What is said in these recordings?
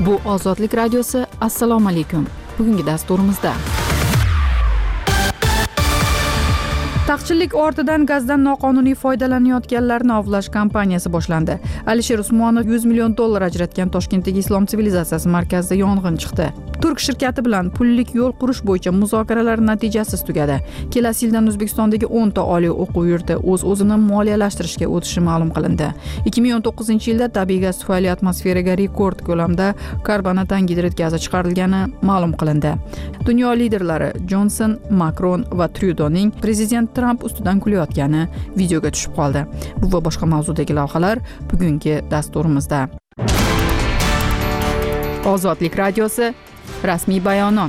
Bu Ozodlik radiosi. Assalomu alaykum. Bugungi dasturimizda taqchillik ortidan gazdan noqonuniy foydalanayotganlarni ovlash kampaniyasi boshlandi. Alisher Usmonov $100 million ajratgan Toshkentdagi Islom sivilizatsiyasi markazida yong'in chiqdi. Turk shirkati bilan pullik yo'l qurish bo'yicha muzokaralar natijasiz tugadi. Kelasi yildan O'zbekistondagi 10 ta oliy o'quv yurti o'z-o'zini moliyalashtirishga o'tishi ma'lum qilindi. 2019-yilda tabiiy gaz tufayli atmosferaga rekord ko'lamda karbonat angidrid gazi chiqarilgani ma'lum qilindi. Dunyo liderlari Jonson, Makron va Tryudoning prezident Tramp ustidan kulayotgani videoga tushib qoldi. Bu va boshqa mavzudagi lavhalar bugungi dasturimizda. Ozodlik radiosi. Rasmiy bayonot.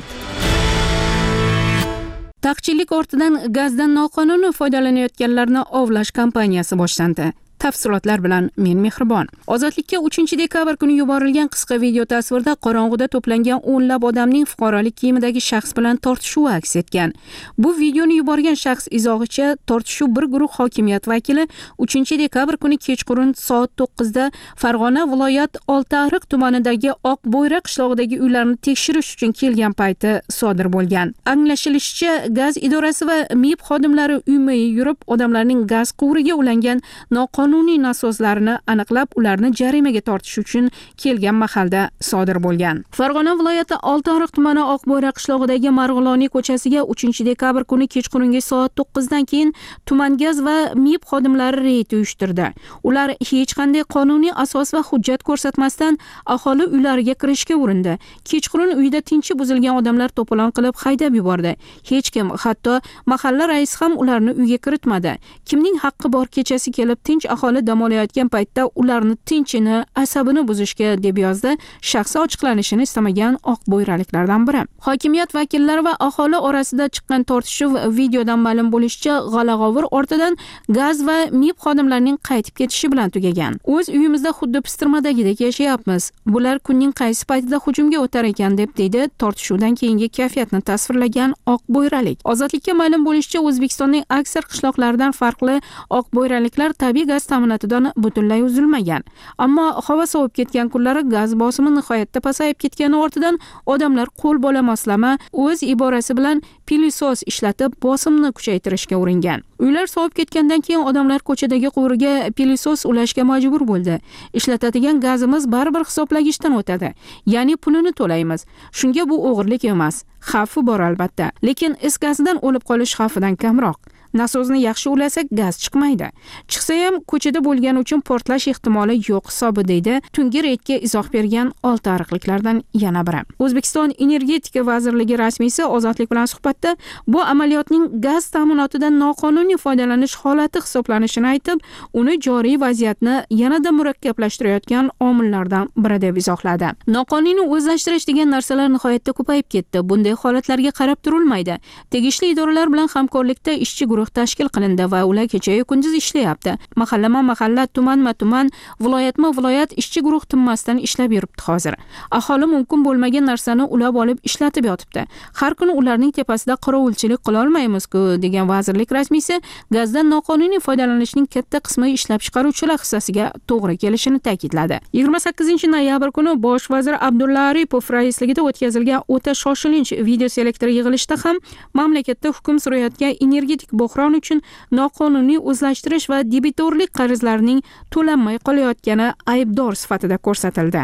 Taqchillik ortidan gazdan noqonuniy foydalanayotganlarni ovlash kampaniyasi boshlandi. Tafsilotlar bilan men Mehribon. Ozodlikka 3-dekabr kuni yuborilgan qisqa video tasvirda qorong'uda to'plangan o'nlab odamning fuqarolik kiyimidagi shaxs bilan tortishuvi aks etgan. Bu videoni yuborgan shaxs izohicha tortishuv bir guruh hokimiyat vakili 3-dekabr kuni kechqurun soat 9 da Farg'ona viloyat Oltiariq tumanidagi Oqbo'yra qishlog'idagi uylarni tekshirish uchun kelgan payti sodir bo'lgan. Anglashilishicha, gaz idorasi va MIB xodimlari uyma-uy yurib, odamlarning gaz quvuriga ulangan qonuniy nasoslarini aniqlab, ularni jarimaga tortish uchun kelgan mahalda sodir bo'lgan. Farg'ona viloyati Oltiariq tumani Oqbo'yra qishlog'idagi Marg'iloniy ko'chasiga 3-dekabr kuni kechqurungi soat 9 dan keyin tuman gaz va MIB xodimlari reyd uyushtirdi. Ular hech qanday qonuniy asos va hujjat ko'rsatmasdan aholi uylariga kirishga urindi. Kechqurun uyda tinchi buzilgan odamlar to'polon qilib haydab yubordi. Hech kim, hatto mahalla raisi ham ularni uyga kiritmadi. Kimning haqqi bor kechasi kelib tinch aholi dam olayotgan paytda ularni tinchini, asabini buzishga, deb yozdi shaxsi ochiqlanishini istamagan oqbo'yraliklardan biri. Hokimiyat vakillari va aholi orasida chiqqan tortishuv videodan ma'lum bo'lishicha, g'ala-g'ovur ortidan gaz va MIB xodimlarining qaytib ketishi bilan tugagan. O'z uyimizda xuddi pistirmadagidek yashayapmiz. Bular kunning qaysi paytida hujumga o'tar ekan, deb deydi tortishuvdan keyingi kayfiyatni tasvirlagan oqbo'yralik. Ozodlikka ma'lum bo'lishicha, O'zbekistonning aksar qishloqlaridan farqli oqbo'yraliklar tabiiy gaz ta'minotidan butunlay uzilmagan. Ammo havo sovib ketgan kunlari gaz bosimi nihoyatda pasayib ketgani ortidan odamlar qo'l bola moslama, o'z iborasi bilan pilisos ishlatib bosimni kuchaytirishga uringan. Uylar sovib ketgandan keyin odamlar ko'chadagi quvurga pilisos ulashga majbur bo'ldi. Ishlatadigan gazimiz baribir hisoblagichdan o'tadi. Ya'ni pulini to'laymiz. Shunga bu o'g'irlik emas. Xavfi bor albatta, lekin is gazidan o'lib qolish xavfidan kamroq. Nasozni yaxshi ulasak gaz chiqmaydi. Chiqsa ham ko'chada bo'lgani uchun portlash ehtimoli yo'q hisobi, deydi tungi reydga izoh bergan oltiariqliklardan yana biri. O'zbekiston Energetika vazirligi rasmiysi Ozodlik bilan suhbatda bu amaliyotning gaz ta'minotidan noqonuniy foydalanish holati hisoblanishini aytib, uni joriy vaziyatni yanada murakkablashtirayotgan omillardan biri deb izohladi. Noqonuniy o'zlashtirish degan narsalar nihoyatda ko'payib ketdi. Bunday holatlarga qarab turilmaydi. Tegishli idoralar bilan hamkorlikda ishchi guruh tashkil qilindi va ular kecha-yu kunduz ishlayapti. Mahallama-mahalla, tumanma-tuman, viloyatma-viloyat ishchi guruh tinmasdan ishlab yuribdi hozir. Aholi mumkin bo'lmagan narsani ulab olib ishlatib yotibdi. Har kuni ularning tepasida qorovulchilik qila olmaymiz-ku, degan vazirlik rasmiysi gazdan noqonuniy foydalanishning katta qismi ishlab chiqaruvchilar hissasiga to'g'ri kelishini ta'kidladi. 28-noyabr kuni bosh vazir Abdulla Aripov raisligida o'tkazilgan o'ta shoshilinch video selektor yig'ilishida ham mamlakatda hukm surayotgan energetik bo'hron uchun noqonuniy o'zlashtirish va debitorlik qarzlarining to'lanmay qolayotgani aybdor sifatida ko'rsatildi.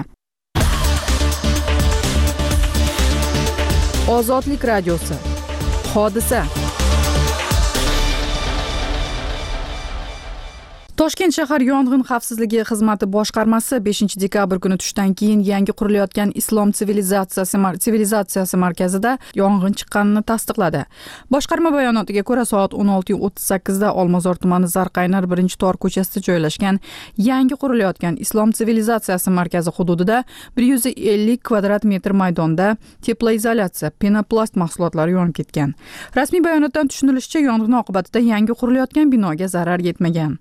Ozodlik radiosi. Hodisa. Toshkent shahar yong'in xavfsizligi xizmati boshqarmasi 5-dekabr kuni tushdan keyin yangi qurilayotgan Islom sivilizatsiyasi markazida yong'in chiqqanini tasdiqladi. Boshqarma bayonotiga ko'ra, soat 16:38 da Olmazor tumani Zarqaynar 1-tor ko'chasida joylashgan yangi qurilayotgan Islom sivilizatsiyasi markazi hududida 150 kvadrat metr maydonda teploizolyatsiya, penoplast mahsulotlari yonib ketgan. Rasmiy bayonotdan tushunilishicha, yong'in oqibatida yangi qurilayotgan binoga zarar yetmagan.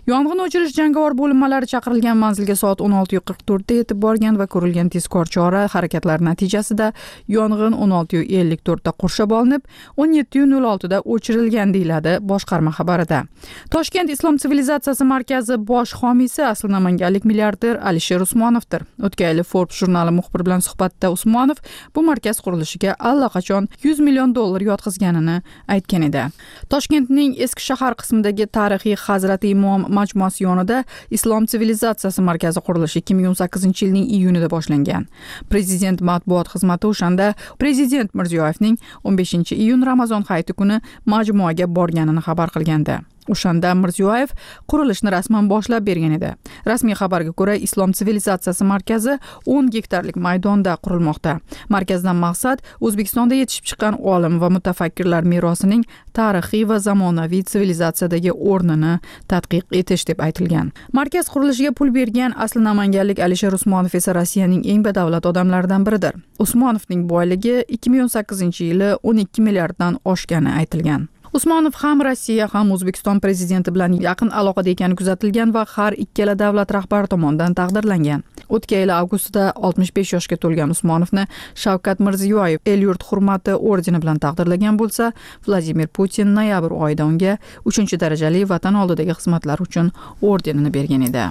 Yong'in o'chirish jangovar bo'linmalari chaqirilgan manzilga soat 16:44 da yetib borgan va ko'rilgan tezkor chora harakatlari natijasida yong'in 16:54 da qurshab olinib, 17:06 da o'chirilgan deyiladi boshqarma xabarida. Toshkent Islom sivilizatsiyasi markazi bosh homiysi asli namanganlik milliarder Alisher Usmonovdir. O'tgan yili Forbes jurnali muxbir bilan suhbatda Usmonov bu markaz qurilishiga allaqachon $100 million yotqizganini aytgan edi. Toshkentning eski shahar qismidagi tarixiy Hazrati Imom majmuasi yonida Islom sivilizatsiyasi markazi qurilishi 2018-yilning iyunida boshlangan. Prezident matbuot xizmati o'shanda Prezident Mirziyoyevning 15-iyun Ramazon hayiti kuni majmuaga borganini xabar qilgandi. O'shanda Mirziyoyev qurilishni rasman boshlab bergan edi. Rasmiy xabarga ko'ra, Islom sivilizatsiyasi markazi 10 gektarlik maydonda qurilmoqda. Markazdan maqsad O'zbekistonda yetishib chiqqan olim va mutafakkirlar merosining tarixiy va zamonaviy sivilizatsiyadagi o'rnini tadqiq etish deb aytilgan. Markaz qurilishiga pul bergan asli namanganlik Alisher Usmonov esa Rossiyaning eng badavlat odamlaridan biridir. Usmonovning boyligi 2018-yili 12 milliarddan oshgani aytilgan. Usmonov ham Rossiya ham O'zbekiston prezidenti bilan yaqin aloqada ekani kuzatilgan va har ikkala davlat rahbari tomonidan taqdirlangan. O'tgan yil avgustda 65 yoshga to'lgan Usmonovni Shavkat Mirziyoyev El-yurt hurmati ordeni bilan taqdirlagan bo'lsa, Vladimir Putin noyabr oyida unga 3-darajali vatan oldidagi xizmatlari uchun ordenini bergan edi.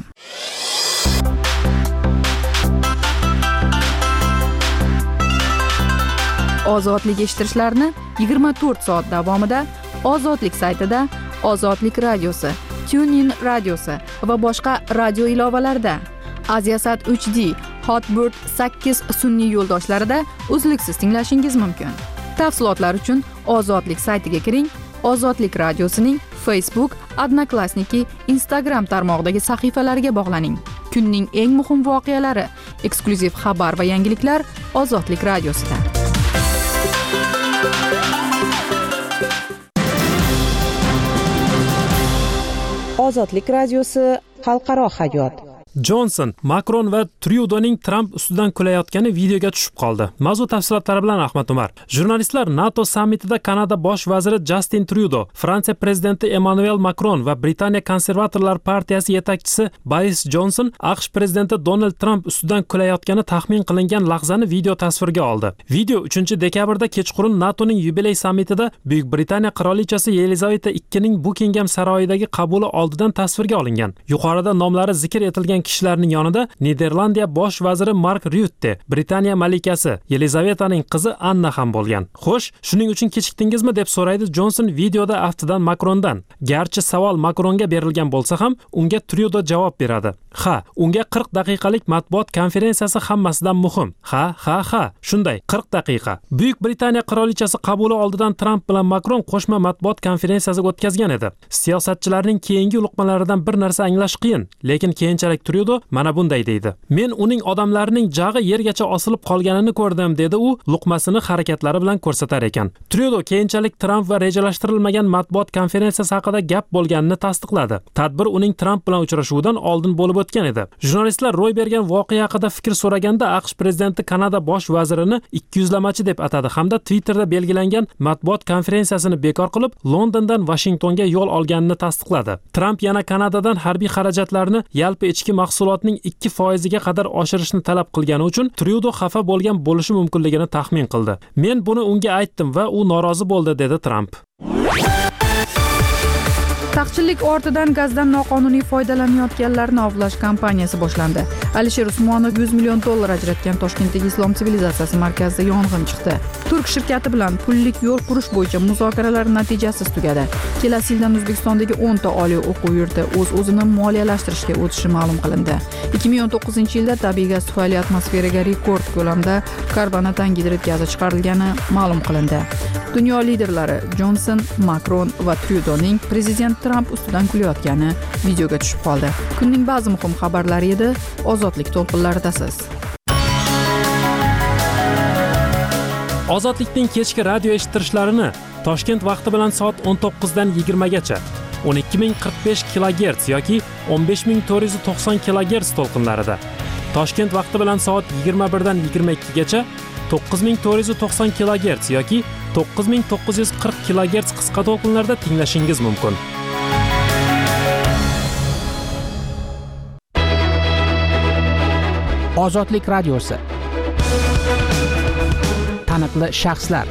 Ozodlik eshittirishlarni 24 soat davomida Ozodlik saytida, Ozodlik radiosi, TuneIn radiosi va boshqa radio ilovalarida, Aziasat 3D, Hotbird 8 sun'iy yo'ldoshlarida uzluksiz tinglashingiz mumkin. Tafsilotlar uchun Ozodlik saytiga kiring, Ozodlik radiosining Facebook, Odnoklassniki, Instagram tarmog'idagi sahifalariga bog'laning. Kunning eng muhim voqealari, eksklyuziv xabar va yangiliklar Ozodlik radiosida. Ozodlik radiosi xalqaro hayot. Jonson, Makron va Trudeauning Trump ustidan kulayotgani videoga tushib qoldi. Mavzu tafsilotlari bilan Ahmad Umar. Jurnalistlar NATO sammitida Kanada bosh vaziri Justin Trudeau, Fransiya prezidenti Emmanuel Macron va Britaniya konservatorlar partiyasi yetakchisi Boris Johnson AQSh prezidenti Donald Trump ustidan kulayotgani taxmin qilingan lahzani video tasvirga oldi. Video 3-dekabrda kechqurun NATOning yubiley sammitida Buyuk Britaniya qirolichasi Yelizaveta II ning Buckingham saroyidagi qabuli oldidan tasvirga olingan. Yuqorida nomlari zikr etilgan kishilarning yonida Niderlandiya bosh vaziri Mark Rutte, Britaniya malikasi Yelizavetaning qizi Anna ham bo'lgan. Xo'sh, shuning uchun kechikdingizmi deb so'raydi Johnson videoda aftidan Makrondan. Garchi savol Makronga berilgan bo'lsa ham, unga Trudeau javob beradi. Ha, unga 40 daqiqalik matbuot konferensiyasi hammasidan muhim. Ha, shunday 40 daqiqa. Buyuk Britaniya qirolichasi qabuli oldidan Trump bilan Makron qo'shma matbuot konferensiyasi o'tkazgan edi. Siyosatchilarning keyingi luqmalaridan bir narsa anglash qiyin, lekin keyinchalik Trudeau mana bunday deydi. Men uning odamlarining jag'i yergacha osilib qolganini ko'rdim, dedi u luqmasini harakatlari bilan ko'rsatar ekan. Trudeau keyinchalik Trump va rejalashtirilmagan matbuot konferensiyasi haqida gap bo'lganini tasdiqladi. Tadbir uning Trump bilan uchrashuvidan oldin bo'lib o'tgan edi. Jurnalistlar ro'y bergan voqea haqida fikr so'raganda AQSh prezidenti Kanada bosh vazirini ikkiyuzlamachi deb atadi hamda Twitterda belgilangan matbuot konferensiyasini bekor qilib, Londondan Washingtonga yo'l olganini tasdiqladi. Trump yana Kanadadan harbiy xarajatlarni yalpi ichki mahsulotning 2% ga qadar oshirishni talab qilgani uchun Trudeau xafa bo'lgan bo'lishi mumkinligini taxmin qildi. Men buni unga aytdim va u norozi bo'ldi, dedi Trump. Taqchillik ortidan gazdan noqonuniy foydalanayotganlarni ovlash kampaniyasi boshlandi. Alisher Usmonov $100 million ajratgan Toshkentdagi Islom sivilizatsiyasi markazida yong'in chiqdi. Turk shirkati bilan pullik yo'l qurish bo'yicha muzokaralar natijasiz tugadi. Kelasi yildan O'zbekistondagi 10 ta oliy o'quv yurti o'z-o'zini moliyalashtirishga o'tishi ma'lum qilindi. 2019-yilda tabiiy gaz tufayli atmosferaga rekord ko'lamda karbonat angidrid gazi chiqarilgani ma'lum qilindi. Dunyo liderlari Johnson, Macron va Trudeauning prezident Trump ustidan kulayotgani videoga tushib qoldi. Kunning ba'zi muhim xabarlari edi. Ozodlik to'lqinlaridasiz. Ozodlikning kechki radio eshittirishlarini Toshkent vaqti bilan soat 19 dan 20 gacha 12045 kHz yoki 15490 kHz to'lqinlarida, Toshkent vaqti bilan soat 21 dan 22 gacha 9490 kHz yoki 9940 kHz qisqa to'lqinlarda tinglashingiz mumkin. Ozodlik radiosi. Taniqli shaxslar.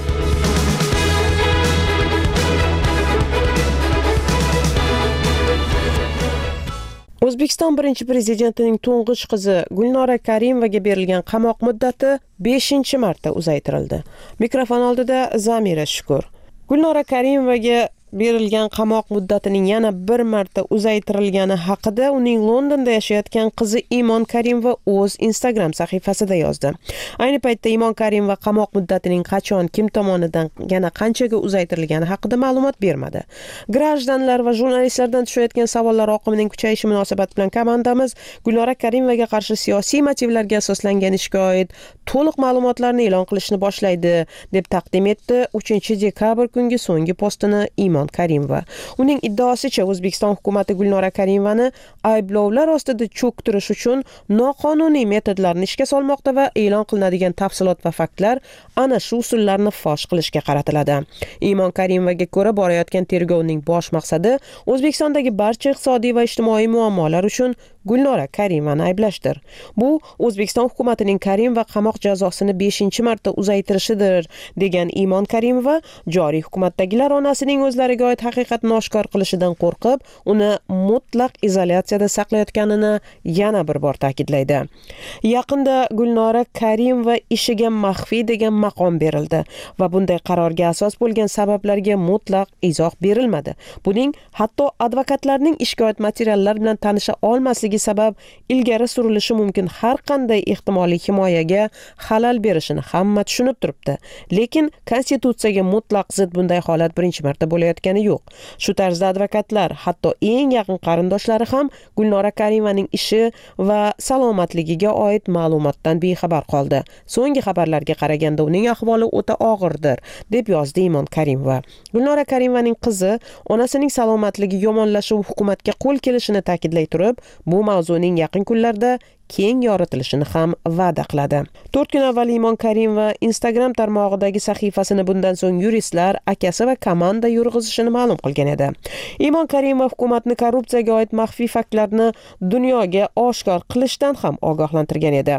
O'zbekiston birinchi prezidentining to'ng'ich qizi Gulnora Karimovaga berilgan qamoq muddati 5-marta uzaytirildi. Mikrofon oldida Zamira Shukur. Gulnora Karimovaga berilgan qamoq muddatining yana bir marta uzaytirilgani haqida uning Londonda yashayotgan qizi Imon Karimova o'z Instagram sahifasida yozdi. Ayni paytda Imon Karimova qamoq muddatining qachon, kim tomonidan, yana qanchaga uzaytirilgani haqida ma'lumot bermadi. Grajdanlar va jurnalistlardan tushayotgan savollar oqimining kuchayishi munosabati bilan komandamiz Gulnora Karimovaga qarshi siyosiy motivlarga asoslangan ishga oid to'liq ma'lumotlarni e'lon qilishni boshlaydi, deb taqdim etdi 3-dekabr kungi so'nggi postini Imon Karimova. Uning iddaosicha O'zbekiston hukumatı Gulnora Karimovani ayblovlar ostida cho'ktirish uchun noqonuniy metodlarni ishga solmoqda va e'lon qilinadigan tafsilot va faktlar ana shu usullarni fosh qilishga qaratiladi. Imon Karimovaga ko'ra, borayotgan tergovning bosh maqsadi O'zbekistondagi barcha iqtisodiy va ijtimoiy muammolar uchun Gulnora Karimovani ayblashdir. Bu O'zbekiston hukumatining Karimova qamoq jazosini 5-marta uzaytirishidir, degan Imon Karimova joriy hukumatdagilar onasining o'zlariga oid haqiqatni oshkor qilishidan qo'rqib, uni mutlaq izolyatsiyada saqlayotganini yana bir bor ta'kidlaydi. Yaqinda Gulnora Karimova ishiga maxfiy degan maqom berildi va bunday qarorga asos bo'lgan sabablarga mutlaq izoh berilmadi. Buning hatto advokatlarning ishga oid materiallar bilan tanisha olmasligi sabab ilgari surilishi mumkin har qanday ehtimoliy himoyaga xalal berishini hamma tushunib turibdi. Lekin konstitutsiyaga mutlaq zid bunday holat birinchi marta bo'layotgani yo'q. Shu tarzda advokatlar, hatto eng yaqin qarindoshlari ham Gulnora Karimovaning ishi va salomatligiga oid ma'lumotdan bexabar qoldi. So'nggi xabarlarga qaraganda uning ahvoli o'ta og'irdir, deb yozdi Imon Karimova. Gulnora Karimovaning qizi onasining salomatligi yomonlashuv hukumatga qo'l kelishini ta'kidlay turib, bu mavzuning yaqin kunlarda keng yoritilishini ham va'da qiladi. 4 kun avval Imon Karimova Instagram tarmog'idagi sahifasini bundan so'ng yuristlar, akasi va komanda yurg'izishini ma'lum qilgan edi. Imon Karimova hukumatni korrupsiyaga oid maxfiy faktlarni dunyoga oshkor qilishdan ham ogohlantirgan edi.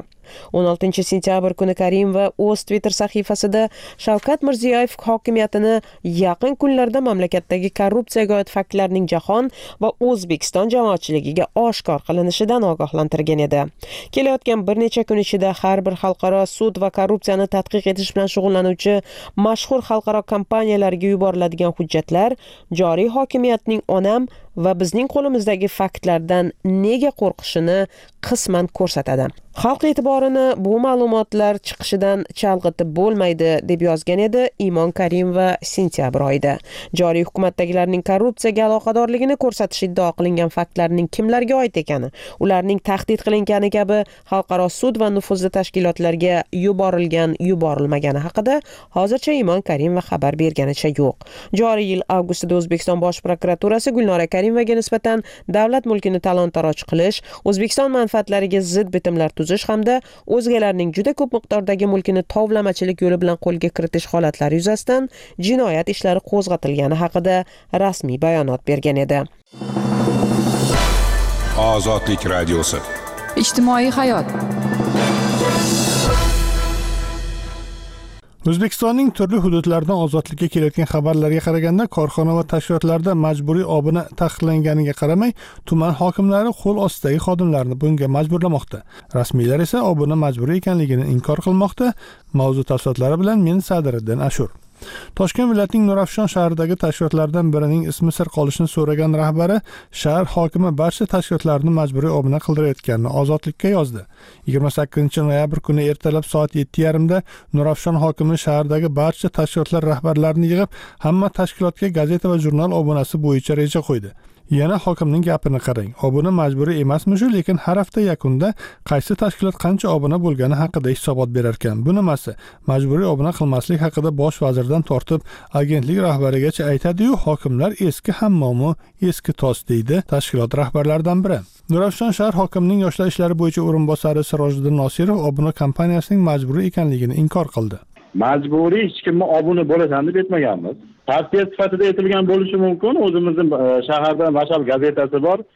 16 sentyabr kuni Karimova o'z Twitter sahifasida Shavkat Mirziyoyev hokimiyatini yaqin kunlarda mamlakatdagi korrupsiyaga oid faktlarning jahon va O'zbekiston jamoatchiligiga oshkor qilinishidan ogohlantirgan edi. Kelayotgan bir necha kun ichida har bir xalqaro sud va korrupsiyani tadqiq etish bilan shug'ullanuvchi mashhur xalqaro kompaniyalarga yuboriladigan hujjatlar joriy hokimiyatning onam va bizning qo'limizdagi faktlardan nega qo'rqishini qisman ko'rsatadi. Xalq e'tiborini bu ma'lumotlar chiqishidan chalg'itib bo'lmaydi, deb yozgan edi Imon Karimova sentyabr oyida. Joriy hukumatdagilarning korrupsiyaga aloqadorligini ko'rsatish iddao qilingan faktlarning kimlarga oid ekani, ularning tahdid qilingani kabi xalqaro sud va nufuzli tashkilotlarga yuborilmagani haqida hozircha Imon Karimova xabar berganicha yo'q. Joriy yil avgustida O'zbekiston Bosh prokuraturasi Gulnora Karimovaga nisbatan davlat mulkini talon-taroj qilish, O'zbekiston manfaatlariga zid bitimlar tuzish hamda o'zgalarning juda ko'p miqdordagi mulkini tovlamachilik yo'li bilan qo'lga kiritish holatlari yuzasidan jinoyat ishlari qo'zg'atilgani haqida rasmiy bayonot bergan edi. Ozodlik radiosi. Ijtimoiy hayot. O'zbekistonning turli hududlaridan ozodlikka kelayotgan xabarlarga qaraganda, korxona va tashkilotlarda majburiy obuna taqiqlanganiga qaramay, tuman hokimlari qo'l ostidagi xodimlarni bunga majburlamoqda. Rasmiylar esa obuna majburiy ekanligini inkor qilmoqda. Mavzu tafsilotlari bilan men Sadiriddin Ashur. Toshkent viloyatining Nurafshon shahridagi tashkilotlardan birining ismi sir qolishini so'ragan rahbari shahar hokimi barcha tashkilotlarni majburiy obuna qildirayotganini Ozodlikka yozdi. 28-noyabr kuni ertalab soat 7:30 da Nurafshon hokimi shahardagi barcha tashkilotlar rahbarlarini yig'ib, hamma tashkilotga gazeta va jurnal obunasi bo'yicha reja qo'ydi. Yana hokimning gapini qarang. Obuna majburiy emasmi-shu, lekin har hafta yakunida qaysi tashkilot qancha obuna bo'lgani haqida hisobot berar ekan. Bu nimasi? Majburiy obuna qilmaslik haqida bosh vazirdan tortib agentlik rahbarigacha aytadi-yu, hokimlar eski hammomi, eski tos deydi tashkilot rahbarlaridan biri. Nurafshon shahar hokimining yoshlar ishlari bo'yicha o'rinbosari Sirojiddin Nosirov obuna kompaniyasining majburiy ekanligini inkor qildi. Majburiy hech kimni obuna bo'lasan deb aytmaganmiz. Tavsiya sifatida aytilgan bo'lishi mumkin. O'zimizning shaharda Mashal gazetasi bor.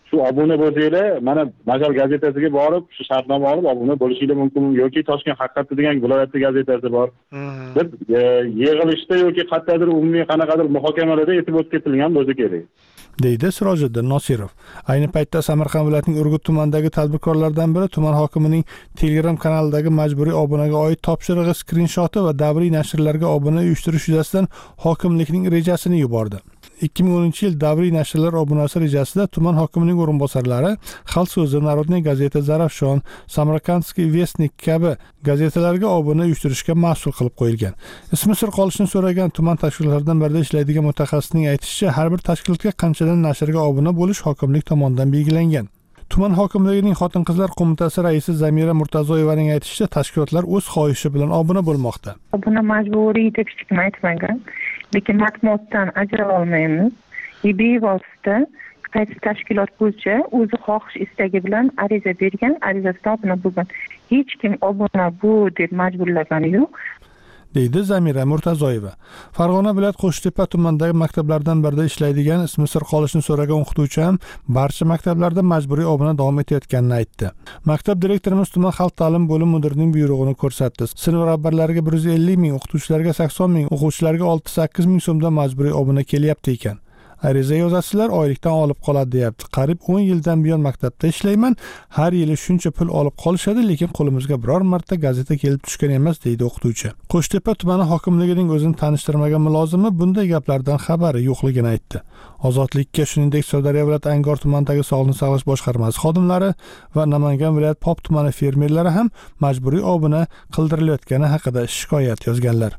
shu obuna bo'lsanglar, mana Majal gazetasiga borib, shu shartnoma olib obuna bo'lishinglar mumkin yoki Toshkent haqiqati degan viloyat gazetasi bor. Deb yig'ilishda yoki qayerdadir umumiy qanaqadir muhokamalarda aytib o'tib ketilgan bo'lsa kerak. deydi Sirojiddin Nosirov. Ayni paytda Samarqand viloyatining Urgut tumanidagi tadbirkorlardan biri tuman hokimining Telegram kanalidagi majburiy obunaga oid topshirig'i skrinshoti va davriy nashrlarga obuna uyushtirish yuzasidan hokimlikning rejasini yubordi. 2010-yil davriy nashrlar obunasi rejasida tuman hokimining o'rinbosarlari Xalq so'zi, Narodniy gazeta, Zarafshon, Samarkandskiy Vestnik kabi gazetalarga obuna uyushtirishga mas'ul qilib qo'yilgan. Ismi sir qolishini so'ragan tuman tashkilotlaridan birida ishlaydigan mutaxassisning aytishicha, har bir tashkilotga qanchadan nashrga obuna bo'lish hokimlik tomonidan belgilangan. Tuman hokimligining Xotin-qizlar qo'mitasi raisi Zamira Murtazoyevaning aytishicha, tashkilotlar o'z xohishi bilan obuna bo'lmoqda. Obuna majburiy deb hech kim aytmagan. Lekin matbuotdan ajrala olmaymiz. Bevosita qaysi tashkilot bo'lsa, o'zi xohish istagi bilan ariza bergan, arizasida obuna bo'lgan. Hech kim obuna bu deb majburlagani yo'q. deydi Zamira Murtazoyeva. Farg'ona viloyat Qo'shtepa tumanidagi maktablardan birida ishlaydigan, ismi sir qolishini so'ragan o'qituvchi ham barcha maktablarda majburiy obuna davom etayotganini aytdi. Maktab direktorimiz tuman xalq ta'lim bo'lim mudirining buyrug'ini ko'rsatdi. Sinf rahbarlariga 150 ming, o'qituvchilarga 80 ming, o'quvchilarga 6-8 ming so'mdan majburiy obuna kelyapti ekan. Ariza yozasizlar, oylikdan olib qoladi deyapti. Qariyb 10 yildan buyon maktabda ishlayman. Har yili shuncha pul olib qolishadi, lekin qo'limizga biror marta gazeta kelib tushgan emas, deydi o'qituvchi. Qo'shtepa tumani hokimligining o'zini tanishtirmagan mulozimi bunday gaplardan xabari yo'qligini aytdi. Ozodlikka, shuningdek, Sirdaryo viloyati Angor tumanidagi sog'liqni saqlash boshqarmasi xodimlari va Namangan viloyat Pop tumani fermerlari ham majburiy obuna qildirilayotgani haqida shikoyat yozganlar.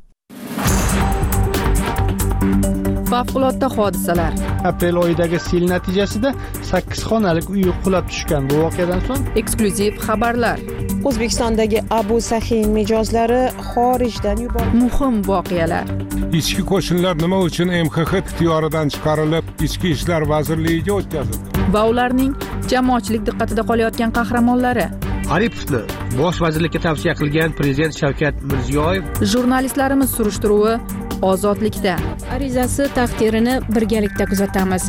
Favqulodda hodisalar. Aprel oyidagi sel natijasida 8 xonalik uy qulab tushgan. Bu voqeadan so'ng Eksklyuziv xabarlar. O'zbekistondagi Abu Sahiy mijozlari xorijdan yuborildi. Muhim voqealar. Ichki qo'shinlar nima uchun MXX ixtiyoridan chiqarilib, Ichki ishlar vazirligiga o'tkazildi? Va ularning jamoatchilik diqqatida qolayotgan qahramonlari. Aripovni bosh vazirlikka tavsiya qilgan prezident Shavkat Mirziyoyev. Jurnalistlarimiz surishtiruvi Ozodlikda. Arizasi taqdirini birgalikda kuzatamiz.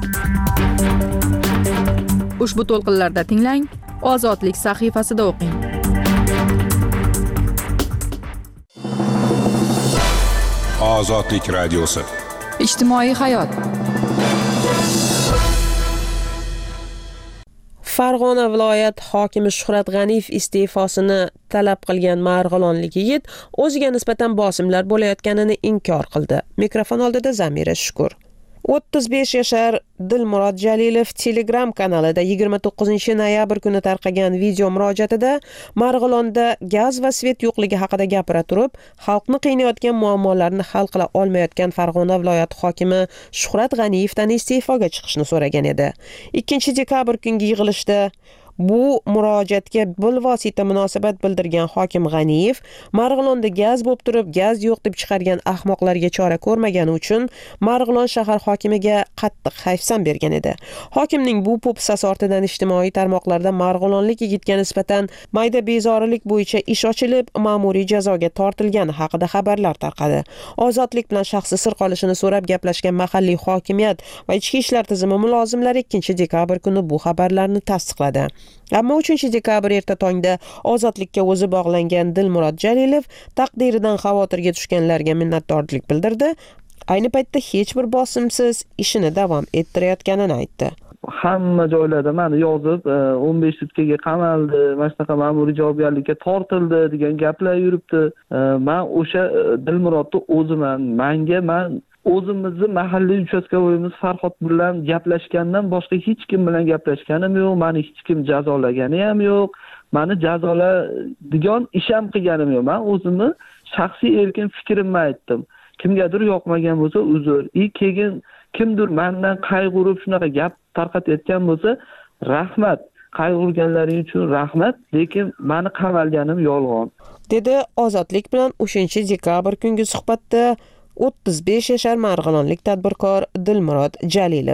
Ushbu to'lqinlarda tinglang, Ozodlik sahifasida o'qing. Ozodlik radiosi. Ijtimoiy hayot. Farg'ona viloyat hokimi Shuhrat G'aniyev iste'fosini talab qilgan marg'ilonlik yigit o'ziga nisbatan bosimlar bo'layotganini inkor qildi. Mikrofon oldida Zamira Shukur. 35 yashar Dilmurod Jalilov Telegram kanalida 29 noyabr kuni tarqagan video murojaatida Marg'ilonda gaz va svet yo'qligi haqida gapira turib, xalqni qiynayotgan muammolarni hal qila olmayotgan Farg'ona viloyati hokimi Shuhrat G'aniyevdan iste'foga chiqishni so'ragan edi. 2 dekabr kungi yig'ilishda bu murojaatga bilvosita munosabat bildirgan hokim G'aniyev Marg'ilonda gaz bo'lib turib, gaz yo'q deb chiqargan ahmoqlarga chora ko'rmagani uchun Marg'ilon shahar hokimiga qattiq hayfsan bergan edi. Hokimning bu po'pisasi ortidan ijtimoiy tarmoqlarda marg'ilonlik yigitga nisbatan mayda bezorilik bo'yicha ish ochilib, ma'muriy jazoga tortilgani haqida xabarlar tarqadi. Ozodlik bilan shaxsi sir qolishini so'rab gaplashgan mahalliy hokimiyat va ichki ishlar tizimi mulozimlari 2 dekabr kuni bu xabarlarni tasdiqladi. Ammo 3 dekabr erta tongda ozodlikka o'zi bog'langan Dilmurod Jalilov taqdiridan xavotirga tushganlarga minnatdorlik bildirdi. Ayni paytda hech bir bosimsiz ishini davom ettirayotganini aytdi. Hamma joylarda meni yozib 15 sutkaga qamaldi, mana shunaqa ma'muriy javobgarlikka tortildi degan gaplar yuribdi. Men o'sha Dilmurodni o'ziman, men o'zimizni mahalliy uchastkovoyimiz Farhod bilan gaplashgandan boshqa hech kim bilan gaplashganim yo'q. Meni hech kim jazolagani ham yo'q. Meni jazoladigan ish ham qilganim yo'q. Men o'zimni shaxsiy erkin fikrimni aytdim. Kimgadir yoqmagan bo'lsa uzr. Keyin kimdir mendan qayg'urib shunaqa gap tarqatayotgan bo'lsa, rahmat. Qayg'urganlaring uchun rahmat, lekin meni qamalganim yolg'on. Dedi Ozodlik bilan 3 dekabr kungi suhbatda 35 yashar marg'ilonlik tadbirkor Dilmurod Jalilov.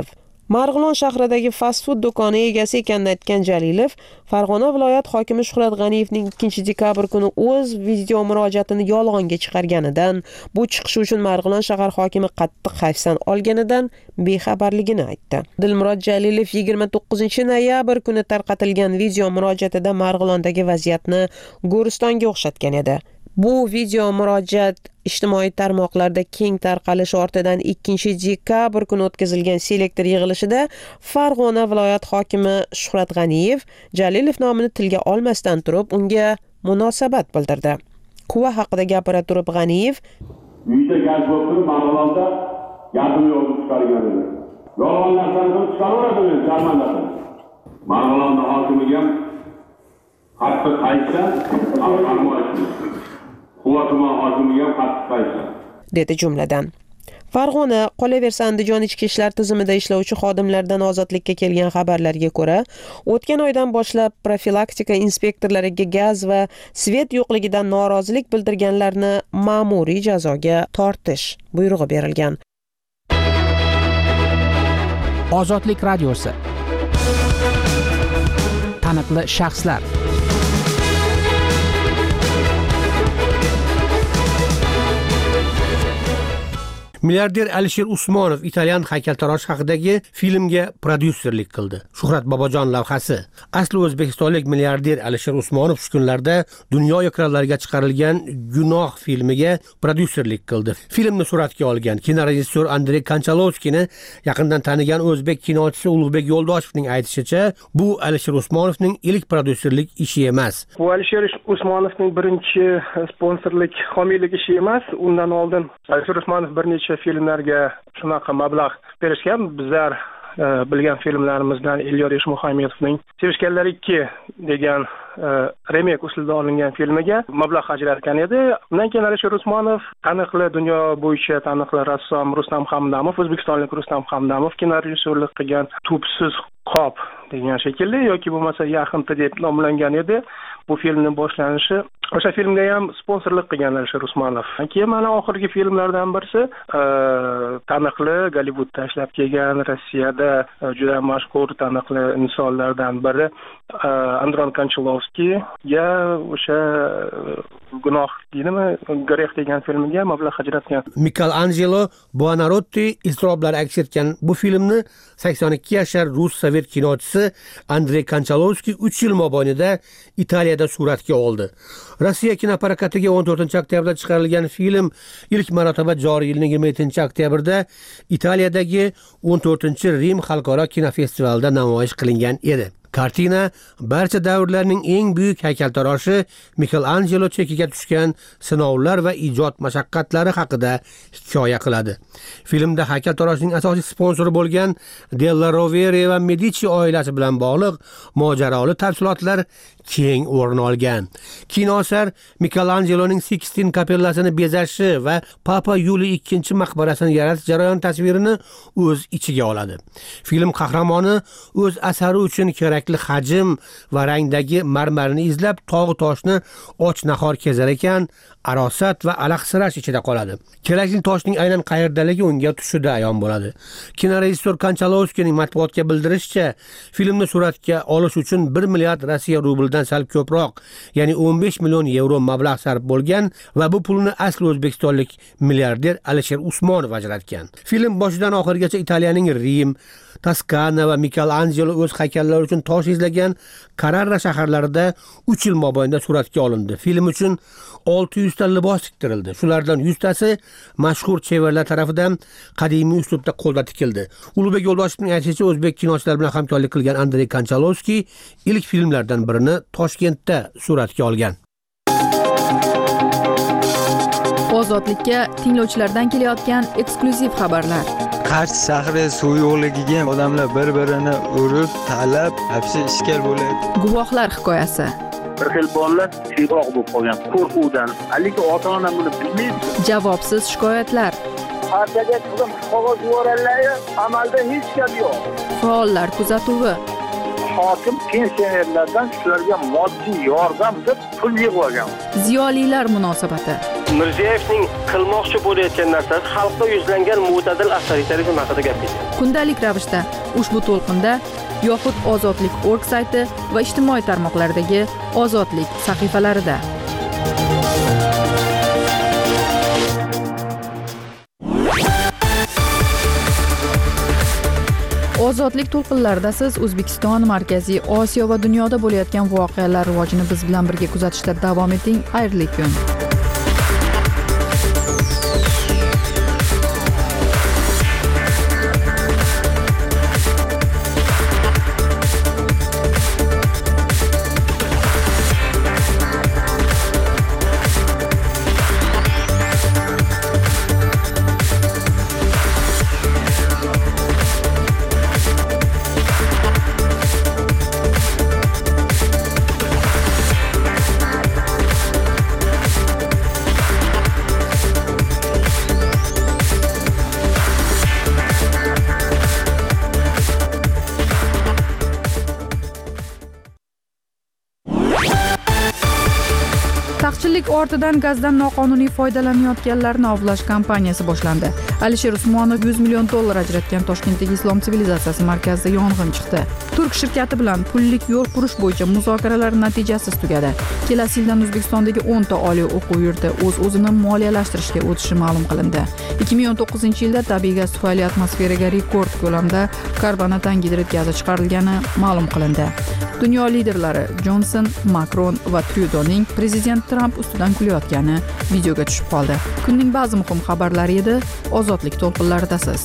Marg'ilon shahridagi fast food do'koni egasi ekanini aytgan Jalilov, Farg'ona viloyat hokimi Shuhrat G'aniyevning 2-dekabr kuni o'z video murojaatini yolg'onga chiqarganidan, bu chiqish uchun Marg'ilon shahar hokimi qattiq hayfsan olganidan bexabarligini aytdi. Dilmurod Jalilov 29-noyabr kuni tarqatilgan video murojaatida Marg'ilondagi vaziyatni Go'ristonga o'xshatgan edi. Bu video murojaat ijtimoiy tarmoqlarda keng tarqalishi ortidan 2-dekabr kuni o'tkazilgan selektor yig'ilishida Farg'ona viloyat hokimi Shuhrat G'aniyev Jalilov nomini tilga olmasdan turib, unga munosabat bildirdi. Quva haqida gapira turib G'aniyev: "Uyda gaz bo'lib, Marg'ilonda gazim yo'q chiqargan edi. Yolg'on narsani chiqaraveradi, jarmanlasin. Marg'ilonda hokimiga qattiq qaytsa, dedi jumladan. Farg'ona, qolaversa Andijon ichki ishlar tizimida ishlovchi xodimlardan ozodlikka kelgan xabarlarga ko'ra, o'tgan oydan boshlab profilaktika inspektorlariga gaz va svet yo'qligidan norozilik bildirganlarni ma'muriy jazoga tortish buyrug'i berilgan. Ozodlik radiosi. Taniqli shaxslar. Milliarder Alisher Usmonov italyan haykaltarosh haqidagi filmga prodyuserlik qildi. Shuhrat Bobojon lavhasi. Asli o'zbekistonlik milliarder Alisher Usmonov shu kunlarda dunyo ekranlariga chiqarilgan Gunoh filmiga prodyuserlik qildi. Filmni suratga olgan kinorejissyor Andrey Konchalovskiyni yaqindan tanigan o'zbek kinochisi Ulug'bek Yo'ldoshevning aytishicha, bu Alisher Usmonovning ilk prodyuserlik ishi emas. Bu Alisher Usmonovning birinchi sponsorlik, homiylik ishi emas. Undan oldin Alisher Usmonov bir necha filmlarga shunaqa mablag' berishgan. Bizlar bilgan filmlarimizdan Elyor Eshmuhamedovning Sevishganlar 2 degan remake usulida olingan filmiga mablag' ajratgan edi. Undan keyin Alisher Usmonov taniqli dunyo bo'yicha taniqli rassom Rustam Hamdamov, o'zbekistonlik Rustam Hamdamov kinorejissyorlik qilgan Tubsiz qop degan shekilli yoki bo'lmasa Yaxinti deb nomlangan edi. Bu filmning boshlanishi o'sha filmga ham sponsorlik qilgan Alisher Usmonov. Keyin mana oxirgi filmlardan birisi taniqli Gollivudda ishlab kelgan, Rossiyada juda mashhur taniqli insonlardan biri Andron Konchalovskiyga o'sha Gunoh deydimi, Greh degan filmiga mablag' ajratgan. Michelangelo Buonarroti iztiroblar aks etgan bu filmni 82 yashar rus sovet kinochisi Andrey Konchalovskiy 3 yil mobaynida Italiyada suratga oldi. Rossiya kinoprokatiga 14-oktyabrda chiqarilgan film ilk marotaba joriy yilning 27-oktyabrda Italiyadagi 14-Rim xalqaro kinofestivalida namoyish qilingan edi. Kartina barcha davrlarning eng buyuk haykaltaroshi Michelangelo chekiga tushgan sinovlar va ijod mashaqqatlari haqida hikoya qiladi. Filmda haykaltaroshning asosiy sponsori bo'lgan Della Rovere va Medici oilasi bilan bog'liq mojaroli tafsilotlar keng o'rin olgan. Kinoasar Michelangeloning Sixtin kapellasini bezashi va Papa Yuli II maqbarasini yaratish jarayoni tasvirini o'z ichiga oladi. Film qahramoni o'z asari uchun kerakli hajm va rangdagi marmarni izlab tog' toshni och-nahor kezar ekan, arosat va alahsirash ichida qoladi. Kerakli toshning aynan qayerdaligi unga tushida ayon bo'ladi. Kinorejissyor Konchalovskiyning matbuotga bildirishicha, filmni suratga olish uchun 1 milliard Rossiya rublidan sal ko'proq, ya'ni 15 million yevro mablag' sarf bo'lgan va bu pulni asli o'zbekistonlik milliarder Alisher Usmonov ajratgan. Film boshidan oxirigacha Italiyaning Rim, Toskana va Michelangelo o'z haykallari uchun tosh izlagan Carrara shaharlarida 3 yil mobaynida suratga olindi. Film uchun 600 ta libos tiktirildi. Shulardan 100 tasi mashhur chevarlar tomonidan qadimiy uslubda qo'lda tikildi. Ulug'bek Yo'ldoshevning aytishicha, o'zbek kinochilar bilan hamkorlik qilgan Andrey Konchalovskiy ilk filmlardan birini Toshkentda suratga olgan. Ozodlikka tinglovchilardan kelayotgan eksklyuziv xabarlar. Qarshi shahri suv yo'qligiga odamlar bir-birini urib, talab, hapsi ishkal bo'lyapti. Guvohlar hikoyasi. Bir xil bolalar siyroq bo'lib qolgan qo'rquvdan. Lekin ota-ona buni bilmaydi. Javobsiz shikoyatlar. Partiyaga qizim qog'oz yuborganlar, amalda hech gap yo'q. Faollar kuzatuvi. Hokim pensionerlardan shularga moddiy yordam deb pul yig'ib olgan. Ziyolilar munosabati. Mirziyoyevning qilmoqchi bo'layotgan narsasi xalqqa yuzlangan mo'tadil avtoritarizm haqida gapirdi. Kundalik ravishda ushbu to'lqinda yoxud ozodlik.org sayti va ijtimoiy tarmoqlardagi ozodlik sahifalarida. Ozodlik to'lqinlarida siz O'zbekiston, Markaziy Osiyo va dunyoda bo'layotgan voqealar rivojini biz bilan birga kuzatishda davom eting. Xayrli kun. Taqchillik ortidan gazdan noqonuniy foydalanayotganlarni ovlash kampaniyasi boshlandi. Alisher Usmonov $100 million ajratgan Toshkentdagi Islom sivilizatsiyasi markazida yong'in chiqdi. Turk shirkati bilan pullik yo'l qurish bo'yicha muzokaralar natijasiz tugadi. Kelasi yildan O'zbekistondagi 10 ta oliy o'quv yurti o'z-o'zini moliyalashtirishga o'tishi ma'lum qilindi. 2019-yilda tabiiy gaz tufayli atmosferaga rekord ko'lamda karbonat angidrid gazi chiqarilgani ma'lum qilindi. Dunyo liderlari Jonson, Makron va Tryudoning prezident Tramp ustidan kulayotgani videoga tushib qoldi. Kunning ba'zi muhim xabarlari edi. Ozodlik to'lqinlaridasiz.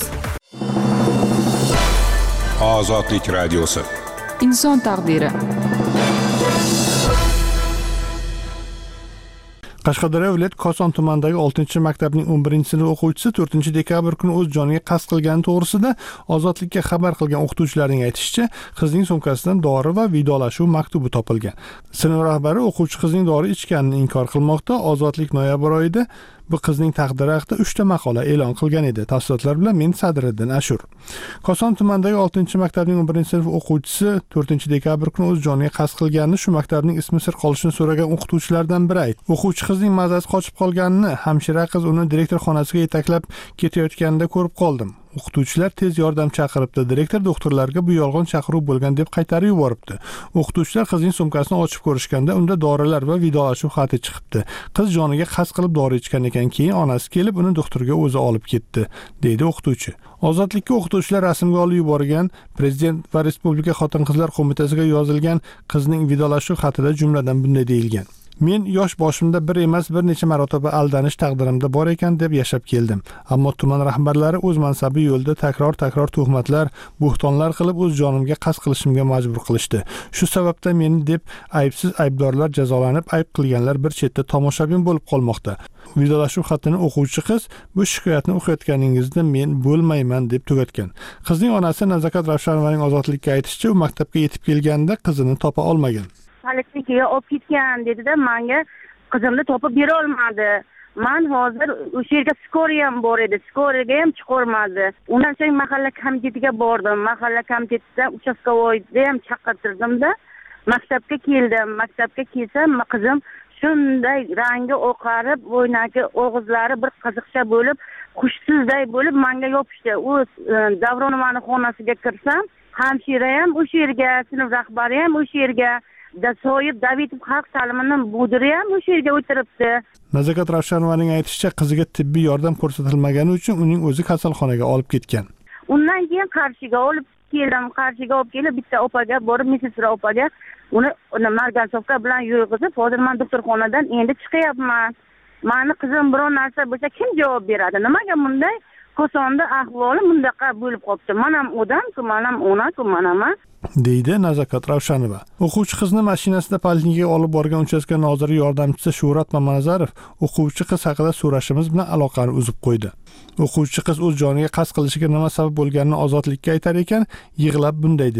Ozodlik radiosi. Inson taqdiri. Qashqadaryo viloyat Koson tumanidagi 6-maktabning 11-sinf o'quvchisi 4-dekabr kuni o'z joniga qasd qilgani to'g'risida Ozodlikka xabar qilgan o'qituvchilarning aytishicha, qizning sumkasidan dori va vidolashuv maktubi topilgan. Sinf rahbari o'quvchi qizning dori ichganini inkor qilmoqda. Ozodlik noyabr oyida bu qizning taqdiri haqida 3 ta maqola e'lon qilgan edi. Tafsilotlar bilan men Sadriddin Ashur. Koson tumanidagi 6-maktabning 11-sinf o'quvchisi 4-dekabr kuni o'z joniga qasd qilganini, shu maktabning ismi sir qolishini so'ragan o'qituvchilardan biri aytdi. O'quvchi qizning mazasi qochib qolganini, hamshira qiz uni direktor xonasiga yetaklab ketayotganida ko'rib qoldim. O'qituvchilar tez yordam chaqiribdi. Direktor doktorlarga bu yolg'on chaqiruv bo'lgan deb qaytarib yuboribdi. O'qituvchilar qizning sumkasini ochib ko'rishganda unda dorilar va vidolashuv xati chiqibdi. Qiz joniga qasd qilib dori ichgan ekan, keyin onasi kelib uni doktorga o'zi olib ketdi, deydi o'qituvchi. Ozodlikka o'qituvchilar rasmga olib yuborgan Prezident va Respublika Xotin-qizlar qo'mitasiga yozilgan qizning vidolashuv xatida jumladan bunday deyilgan: Men yosh boshimda bir emas, bir necha marotaba aldanish taqdirimda bor ekan deb yashab keldim. Ammo tuman rahbarlari o'z mansabi yo'lida takror tuhmatlar, bo'htonlar qilib o'z jonimga qasd qilishimga majbur qilishdi. Shu sababda meni deb aybsiz aybdorlar jazolanib, ayb qilganlar bir chetda tomoshabin bo'lib qolmoqda. Vidolashuv xatini o'quvchi qiz bu shikoyatni o'qiyotganingizda men bo'lmayman deb tugatgan. Qizning onasi Nazokat Ravshanovaning Ozodlikka aytishicha, u maktabga yetib kelganda qizini topa olmagan. Poliklinikaga olib ketgan dedi-da, menga qizimni topib bera olmadi. Men hozir o'sha yerga skoriya ham bor edi, skoriyaga ham chiqarmadi. Undan so'ng mahalla komitetiga bordim. Mahalla komitetidan uchastkovoyni ham chaqirtirdim-da, maktabga keldim. Maktabga kelsam, qizim shunday rangi oqarib, bo'ynagi og'izlari bir qiziqcha bo'lib, xushsizday bo'lib menga yopishdi. U Davronovani xonasiga kirsam, hamshira ham o'sha yerga, sinf rahbari ham o'sha yerga, Soyib Davidov xalq ta'limining mudiri ham o'sha yerga o'tiribdi. Nazokat Ravshanovaning aytishicha, qiziga tibbiy yordam ko'rsatilmagani uchun uning o'zi kasalxonaga olib ketgan. Undan keyin Qarshiga olib kelib bitta opaga borib, Misra opaga uni margansovka bilan yurg'izib, hozir men doktorxonadan endi chiqyapman. Meni qizim biror narsa bo'lsa kim javob beradi? Nimaga bunday Kosonda ahvoli bundaqa bo'lib qolibdi? Men ham odam-ku, men ham ona-ku, men ham, deydi Nazokat Ravshanova. O'quvchi qizni mashinasida poliklinikaga olib borgan uchastka noziri yordamchisi Shuhrat Mamanazarov o'quvchi qiz haqida so'rashimiz bilan aloqani uzib qo'ydi. O'quvchi qiz o'z joniga qasd qilishiga nima sabab bo'lganini Ozodlikka aytar ekan, yig'lab bunday dedi: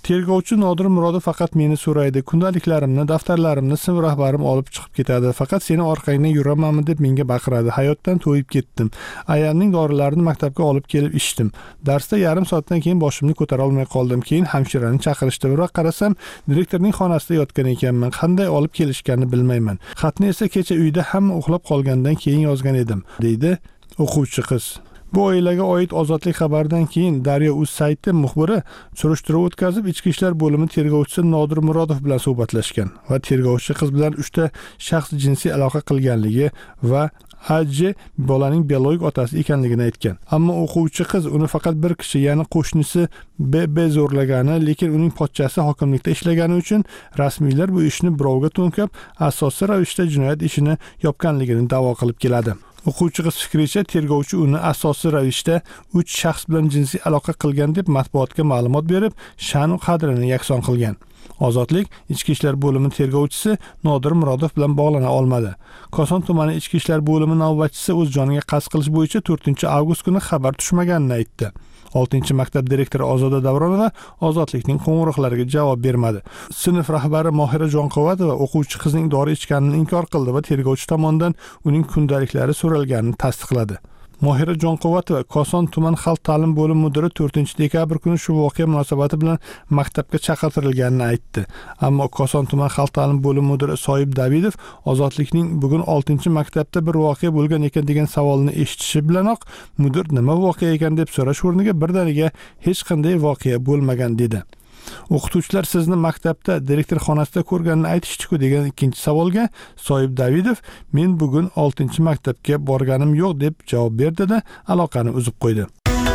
Tergovchi Nodir Murodov faqat meni so'raydi. Kundaliklarimni, daftarlarimni sinf rahbarim olib chiqib ketadi. Faqat seni orqangdan yuramanmi deb menga baqiradi. Hayotdan to'yib ketdim. Ayamning dorilarini maktabga olib kelib ichdim. Darsda yarim soatdan keyin boshimni ko'tara olmay qoldim. Keyin hamshirani chaqirishdi. Biroq qarasam, direktorning xonasida yotgan ekanman. Qanday olib kelishganini bilmayman. Xatni esa kecha uyda hamma uxlab qolgandan keyin yozgan edim, deydi o'quvchi qiz. Bu oilaga oid ozodlik xabaridan keyin Daryo.uz sayti muxbiri surishtiruv o'tkazib, Ichki ishlar bo'limi tergovchisi Nodir Murodov bilan suhbatlashgan va tergovchi qiz bilan 3 ta shaxs jinsiy aloqa qilganligi va AJ bolaning biologik otasi ekanligini aytgan. Ammo o'quvchi qiz uni faqat bir kishi, ya'ni qo'shnisi BB zo'rlagani, lekin uning pochchasi hokimlikda ishlagani uchun rasmiylar bu ishni birovga to'nkab, asosiy ravishda jinoyat ishini yopganligini da'vo qilib keladi. O'quvchi qiz fikricha, tergovchi uni asosiy ravishda 3 shaxs bilan jinsiy aloqa qilgan deb matbuotga ma'lumot berib, sha'nu qadrini yakson qilgan. Ozodlik Ichki ishlar bo'limi tergovchisi Nodir Murodov bilan bog'lana olmadi. Koson tumani Ichki ishlar bo'limi navbatchisi o'z joniga qasd qilish bo'yicha 4-avgust kuni xabar tushmaganini aytdi. 6-maktab direktori Ozoda Davronova Ozodlikning qo'ng'iroqlariga javob bermadi. Sinf rahbari Mohira Jonqovatova o'quvchi qizning dori ichganini inkor qildi va tergovchi tomonidan uning kundaliklari so'ralganini tasdiqladi. Mohira Jonqovatova Koson tuman xalq ta'lim bo'limi mudiri 4-dekabr kuni shu voqea munosabati bilan maktabga chaqirtirilganini aytdi. Ammo Koson tuman xalq ta'lim bo'limi mudiri Soyib Davidov Ozodlikning bugun 6-maktabda bir voqea bo'lgan ekan degan savolni eshitishi bilanoq mudir nima voqea ekan deb so'rash o'rniga birdaniga hech qanday voqea bo'lmagan dedi. O'qituvchilar sizni maktabda direktor xonasida ko'rganini aytishdi-ku degan ikkinchi savolga Soyib Davidov men bugun 6-maktabga borganim yo'q deb javob berdi-da, aloqani uzib qo'ydi.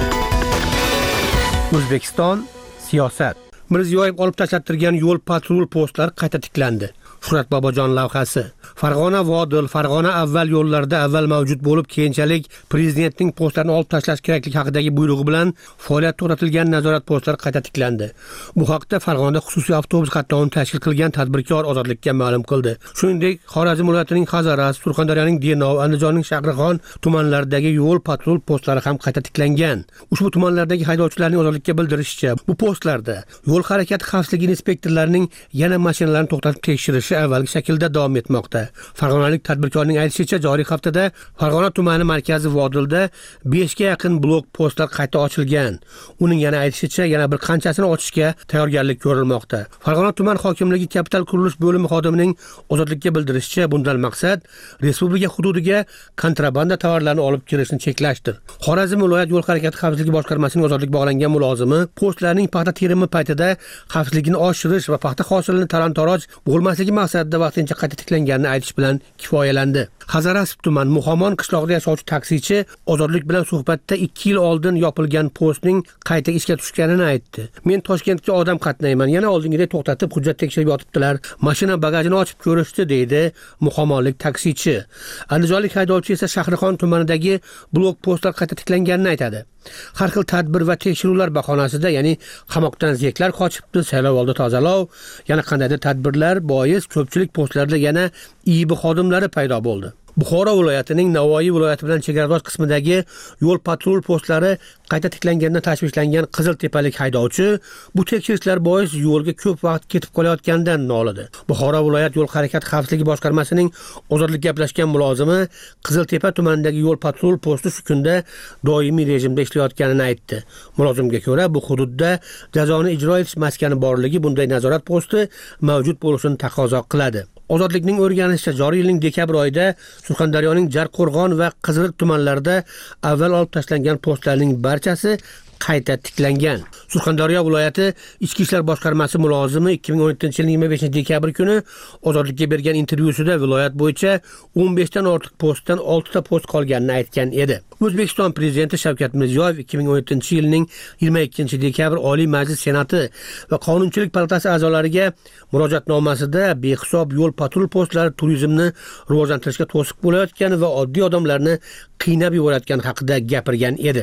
O'zbekiston siyosat. Mirziyoyev olib tashlattirgan yo'l patrul postlari qayta tiklandi. Shuhrat Bobojon lavhasi. Farg'ona Vodil, Farg'ona avval yo'llarda avval mavjud bo'lib, keyinchalik prezidentning postlarini olib tashlash kerakligi haqidagi buyrug'i bilan faoliyat to'xtatilgan nazorat postlari qayta tiklandi. Bu haqda Farg'onada xususiy avtobus qatnovini tashkil qilgan tadbirkor Ozodlikka ma'lum qildi. Shuningdek, Xorazm viloyatining Hazaras, Surxondaryoning Denov, Andijonning Shahrixon tumanlaridagi yo'l patrul postlari ham qayta tiklangan. Ushbu tumanlardagi haydovchilarning Ozodlikka bildirishicha, bu postlarda yo'l harakati xavfsizligi inspektorlarining yana mashinalarni to'xtatib tekshirishi avvalgi shaklda davom etmoqda. Farg'onalik tadbirkorning aytishicha, joriy haftada Farg'ona tumani markazi Vodilda 5 ga yaqin blok postlar qayta ochilgan. Uning yana aytishicha, yana bir qanchasini ochishga tayyorgarlik ko'rilmoqda. Farg'ona tuman hokimligi kapital qurilish bo'limi xodimining Ozodlikka bildirishicha, bundan maqsad respublika hududiga kontrabanda tovarlarni olib kirishni cheklashdir. Xorazm viloyat yo'l harakati xavfsizligi boshqarmasining Ozodlik bog'langan mulozimi postlarning paxta terimi paytida xavfsizlikni oshirish va paxta hosilini talon-taroj bo'lmasligi maqsadida vaqtincha qayta tiklanganini aytish bilan kifoyalandi. Hazaras tuman Muhammon qishlog'ida yashovchi taksichi Ozodlik bilan suhbatda 2 yil oldin yopilgan postning qayta ishga tushganini aytdi. Men Toshkentga odam qatnayman, yana oldingidek to'xtatib hujjat tekshirib yotibdilar. Mashina bagajini ochib ko'rishdi, deydi Muhammonlik taksichi. Andijonlik haydovchi esa Shahrixon tumanidagi blok postlar qayta tiklanganini aytadi. Har xil tadbir va tekshiruvlar bahonasida, ya'ni qamoqdan zeklar qochibdi, saylovoldi tozalov, yana qandaydir tadbirlar bois ko'pchilik postlarda yana IIB xodimlari paydo bo'ldi. Buxoro viloyatining Navoiy viloyati bilan chegaradosh qismidagi yo'l patrul postlari qayta tiklangandan tashvishlangan Qiziltepalik haydovchi bu tekshirishlar bois yo'lga ko'p vaqt ketib qolayotganidan nolidi. Buxoro viloyat yo'l harakati xavfsizligi boshqarmasining Ozodlik gaplashgan mulozimi Qiziltepa tumanidagi yo'l patrul posti shu kunda doimiy rejimda ishlayotganini aytdi. Mulozimga ko'ra, bu hududda jazoni ijro etish maskani borligi bunday nazorat posti mavjud bo'lishini taqozo qiladi. Ozodlikning o'rganishicha, joriy yilning dekabr oyida Surxondaryoning Jarqo'rg'on va Qiziriq tumanlarida avval olib tashlangan postlarning barchasi qayta tiklangan. Surxondaryo viloyati Ichki ishlar boshqarmasi mulozimi 2017-yilning 25-dekabr kuni Ozodlikka bergan intervyusida viloyat bo'yicha 15 dan ortiq postdan 6 ta post qolganini aytgan edi. O'zbekiston prezidenti Shavkat Mirziyoyev 2017-yilning 22-dekabr Oliy Majlis Senati va Qonunchilik palatasi a'zolariga murojaatnomasida behisob yo'l patrul postlari turizmni rivojlantirishga to'siq bo'layotgani va oddiy odamlarni qiynab yuborayotgani haqida gapirgan edi.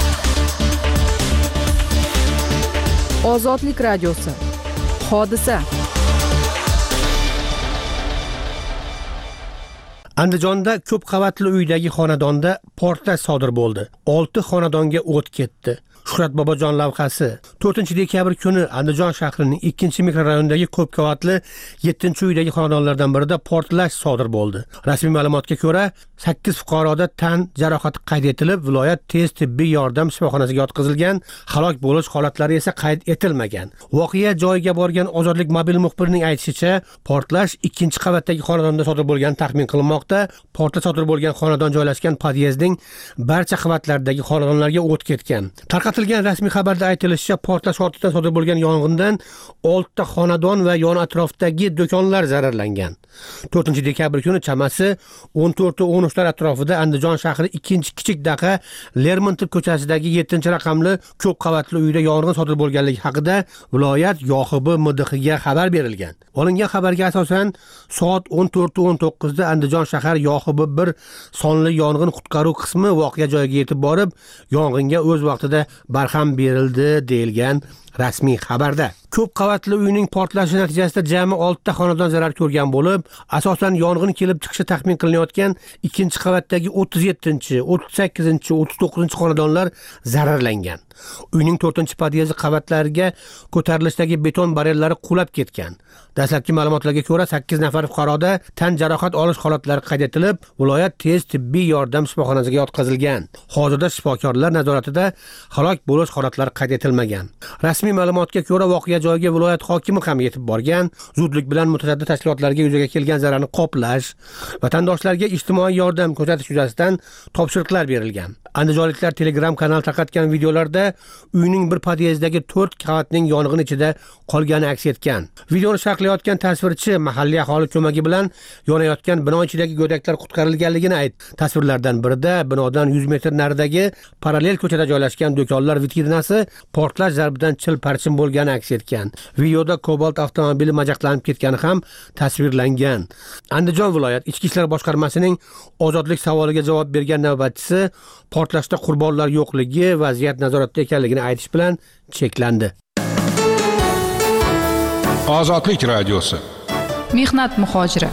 Ozodlik radiosi. Hodisa. Andijonda ko'p qavatli uydagi xonadonda portlash sodir bo'ldi. 6 xonadonga o't ketdi. Shuhrat Bobojon lavhasi. 4-dekabr kuni Andijon shahrining 2-mikrorayonidagi ko'p qavatli 7-uydagi xonadonlardan birida portlash sodir bo'ldi. Rasmiy ma'lumotga ko'ra, 8 fuqaroda tan jarohati qayd etilib, viloyat tez tibbiy yordam shifoxonasiga yotqizilgan, halok bo'lish holatlari esa qayd etilmagan. Voqea joyiga borgan Ozodlik mobil muxbirining aytishicha, portlash 2-qavatdagi xonadonda sodir bo'lgani taxmin qilinmoqda. Portlash sodir bo'lgan xonadon joylashgan podyezdning barcha qavatlaridagi xonadonlarga o't ketgan. Tarqatilgan rasmiy xabarda aytilishicha, portlash ortidan sodir bo'lgan yong'indan 6 ta xonadon va yon atrofdagi do'konlar zararlangan. 4-dekabr kuni chamasi 14:13 atrofida Andijon shahri 2-kichik daqa Lermontov ko'chasidagi 7-raqamli ko'p qavatli uyda yong'in sodir bo'lganligi haqida viloyat YOXB MDXga xabar berilgan. Olingan xabarga asosan soat 14:19 da Andijon shahar YOXB 1 sonli yong'in qutqaruv qismi voqea joyiga yetib borib, yong'inga o'z vaqtida barham berildi deyilgan rasmiy xabarda. Ko'p qavatli uyning portlashi natijasida jami 6 ta xonadon zarar ko'rgan bo'lib, asosan yong'in kelib chiqishi taxmin qilinayotgan 2-qavatdagi 37, 38, 39 xonadonlar zararlangan. Uyning 4-podyezi qavatlariga ko'tarilishdagi beton barellari qulab ketgan. Dastlabki ma'lumotlarga ko'ra 8 nafar fuqaroda tan jarohat olish holatlari qayd etilib, viloyat tez tibbiy yordam shifoxonasiga yotqizilgan. Hozirda shifokorlar nazoratida, halok bo'lish holatlari qayd etilmagan. Rasmiy ma'lumotga ko'ra, voqea joyiga viloyat hokimi ham yetib borgan, zudlik bilan mutasaddi tashkilotlarga yuzaga kelgan zararni qoplash, vatandoshlarga ijtimoiy yordam ko'rsatish yuzasidan topshiriqlar berilgan. Andijonliklar Telegram kanal tarqatgan videolarda uyning bir podyezdagi 4 qavatning yong'in ichida qolgani aks etgan. Videoni sharhlayotgan tasvirchi mahalliy aholi ko'magi bilan yonayotgan bino ichidagi go'daklar qutqarilganligini aytdi. Tasvirlardan birida binodan 100 metr naridagi parallel ko'chada joylashgan do'konlar vitrinasi portlash zarbidan chil-parchin bo'lgani aks etgan. Videoda Cobalt avtomobili majaqlanib ketgani ham tasvirlangan. Andijon viloyat Ichki ishlar boshqarmasining ozodlik savoliga javob bergan navbatchisi portlashda qurbonlar yo'qligi, vaziyat nazoratda ekanligini aytish bilan cheklandi. Ozodlik radiosi. Mehnat muhojiri.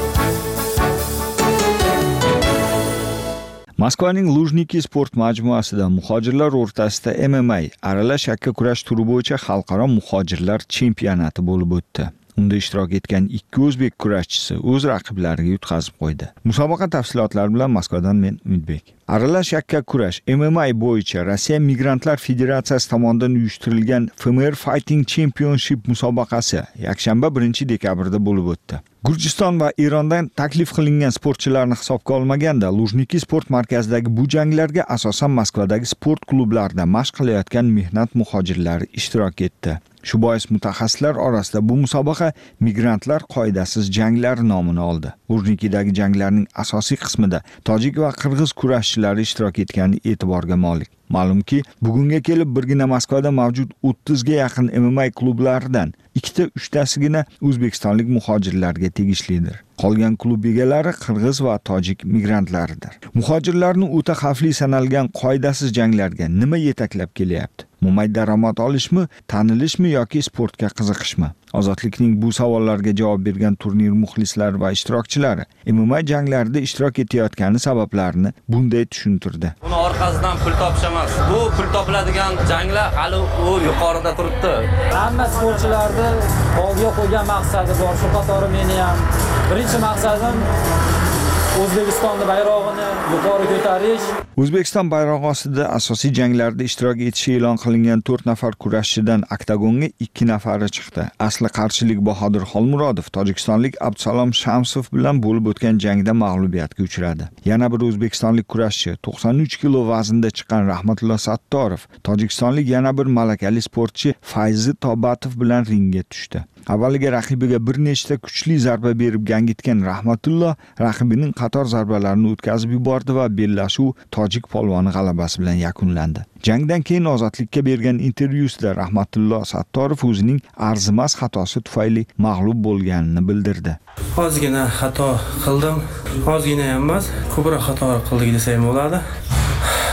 Moskvaning Lujniki sport majmuasida muhojirlar o'rtasida MMA aralash yakka kurash turi bo'yicha xalqaro muhojirlar chempionati bo'lib o'tdi. Unda ishtirok etgan 2 o'zbek kurashchisi o'z raqiblariga yutqazib qo'ydi. Musobaqa tafsilotlari bilan Moskvadan men Umidbek. Aralash yakka kurash MMA bo'yicha Rossiya Migrantlar Federatsiyasi tomonidan uyushtirilgan FMR Fighting Championship musobaqasi yakshanba 1-dekabrda bo'lib o'tdi. Gurjiston va Erondan taklif qilingan sportchilarni hisobga olmaganda, Lujniki sport markazidagi bu janglarga asosan Moskvadagi sport klublarida mashq qilayotgan mehnat muhojirlari ishtirok etdi. Shu bois mutaxassislar orasida bu musobaqa migrantlar qoidasiz janglari nomini oldi. Lujnikidagi janglarning asosiy qismida tojik va qirg'iz kurashchilari ishtirok etgani e'tiborga molik. Ma'lumki, bugunga kelib birgina Moskvada mavjud 30 ga yaqin MMA klublaridan 2-3tasigina o'zbekistonlik muhojirlarga tegishlidir. Qolgan klub egalari qirg'iz va tojik migrantlaridir. Muhojirlarni o'ta xavfli sanalgan qoidasiz janglarga nima yetaklab kelyapti? Mo'may daromad olishmi, tanilishmi yoki sportga qiziqishmi? Ozodlikning bu savollarga javob bergan turnir muxlislari va ishtirokchilari MMA janglarida ishtirok etayotgani sabablarini bunday tushuntirdi. Buni orqasidan pul topish emas. Bu pul topiladigan janglar hali u yuqorida turibdi. Hamma sportchilarni oldiga qo'ygan maqsadi bor. Shu qatori meni ham birinchi maqsadim O'zbekistonning bayrog'ini yuqori ko'tarish. O'zbekiston bayrog'i ostida asosiy janglarda ishtirok etishi e'lon qilingan 4 nafar kurashchidan oktagonga 2 nafari chiqdi. Asli qarshilik Bahodir Xolmurodov tojikistonlik Abdusalom Shamsov bilan bo'lib o'tgan jangda mag'lubiyatga uchradi. Yana bir o'zbekistonlik kurashchi 93 kilo vaznda chiqqan Rahmatullo Sattorov tojikistonlik yana bir malakali sportchi Fayzi Tobatov bilan ringga tushdi. Avvaliga raqibiga bir nechta kuchli zarba berib gangitgan Rahmatullo raqibining qator zarbalarini o'tkazib yubordi va bellashuv tojik polvoni g'alabasi bilan yakunlandi. Jangdan keyin Ozodlikka bergan intervyusida Rahmatullo Sattorov o'zining arzimas xatosi tufayli mag'lub bo'lganini bildirdi. Ozgina xato qildim. Ozgina emas, ko'proq xato qildik desam bo'ladi.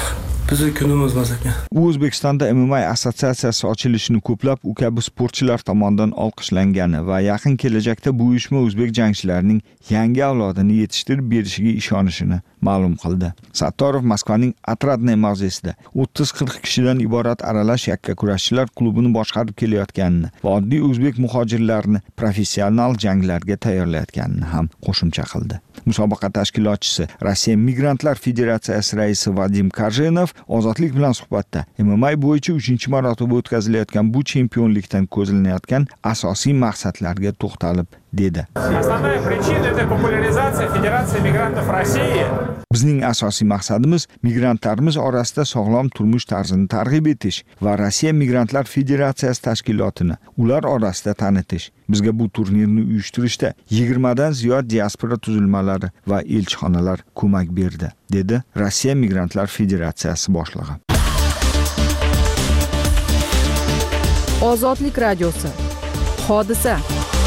Bizni kunimiz emas ekan. U O'zbekistonda MMA assotsiatsiyasi ochilishini ko'plab u kabi sportchilar tomonidan olqishlangani va yaqin kelajakda bu uyushma o'zbek jangchilarining yangi avlodini yetishtirib berishiga ishonishini ma'lum qildi. Sattorov Moskvaning Otradnoy mavzesida 30-40 kishidan iborat aralash yakkakurashchilar klubini boshqarib kelayotganini va oddiy o'zbek muhojirlarini professional janglarga tayyorlayotganini ham qo'shimcha qildi. Musobaqa tashkilotchisi Rossiya Migrantlar Federatsiyasi raisi Vadim Karjenov ozodlik bilan suhbatda MMA bo'yicha 3-marotaba o'tkazilayotgan bu chempionlikdan ko'zlanayotgan asosiy maqsadlarga to'xtalib dedi. Bizning asosiy maqsadimiz migrantlarimiz orasida sog'lom turmush tarzini targ'ib etish va Rossiya Migrantlar Federatsiyasi tashkilotini ular orasida tanitish. Bizga bu turnirni uyushtirishda 20 dan ziyod diaspora tuzilmalari va elchixonalar ko'mak berdi, dedi Rossiya Migrantlar Federatsiyasi boshlig'i. Ozodlik radiosi. Hodisa.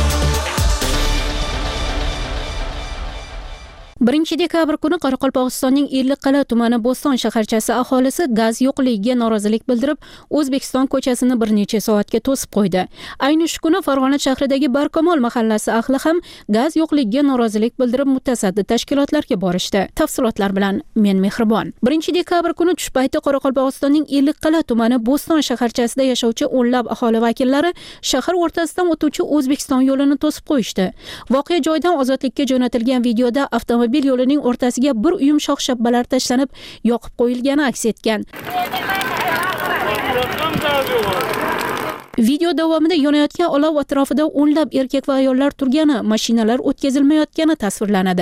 1-dekabr kuni Qoraqalpog'istonning Ellikqal'a tumani Bo'ston shaharchasi aholisi gaz yo'qligiga norozilik bildirib, O'zbekiston ko'chasini bir necha soatga to'sib qo'ydi. Ayni shu kuni Farg'ona shahridagi Barkamol mahallasi ahli ham gaz yo'qligiga norozilik bildirib, mutasaddi tashkilotlarga borishdi. Tafsilotlar bilan men Mehribon. 1-dekabr kuni tush payti Qoraqalpog'istonning Ellikqal'a tumani Bo'ston shaharchasida yashovchi o'nlab aholi vakillari shahar o'rtasidan o'tuvchi O'zbekiston yo'lini to'sib qo'yishdi. Voqea joyidan ozodlikka jo'natilgan videoda avtomobil yo'lining o'rtasiga bir uyum shox-shabbalar tashlanib, yoqib qo'yilgani aks etgan. Video davomida yonayotgan olov atrofida o'nlab erkak va ayollar turgani, mashinalar o'tkazilmayotgani tasvirlanadi.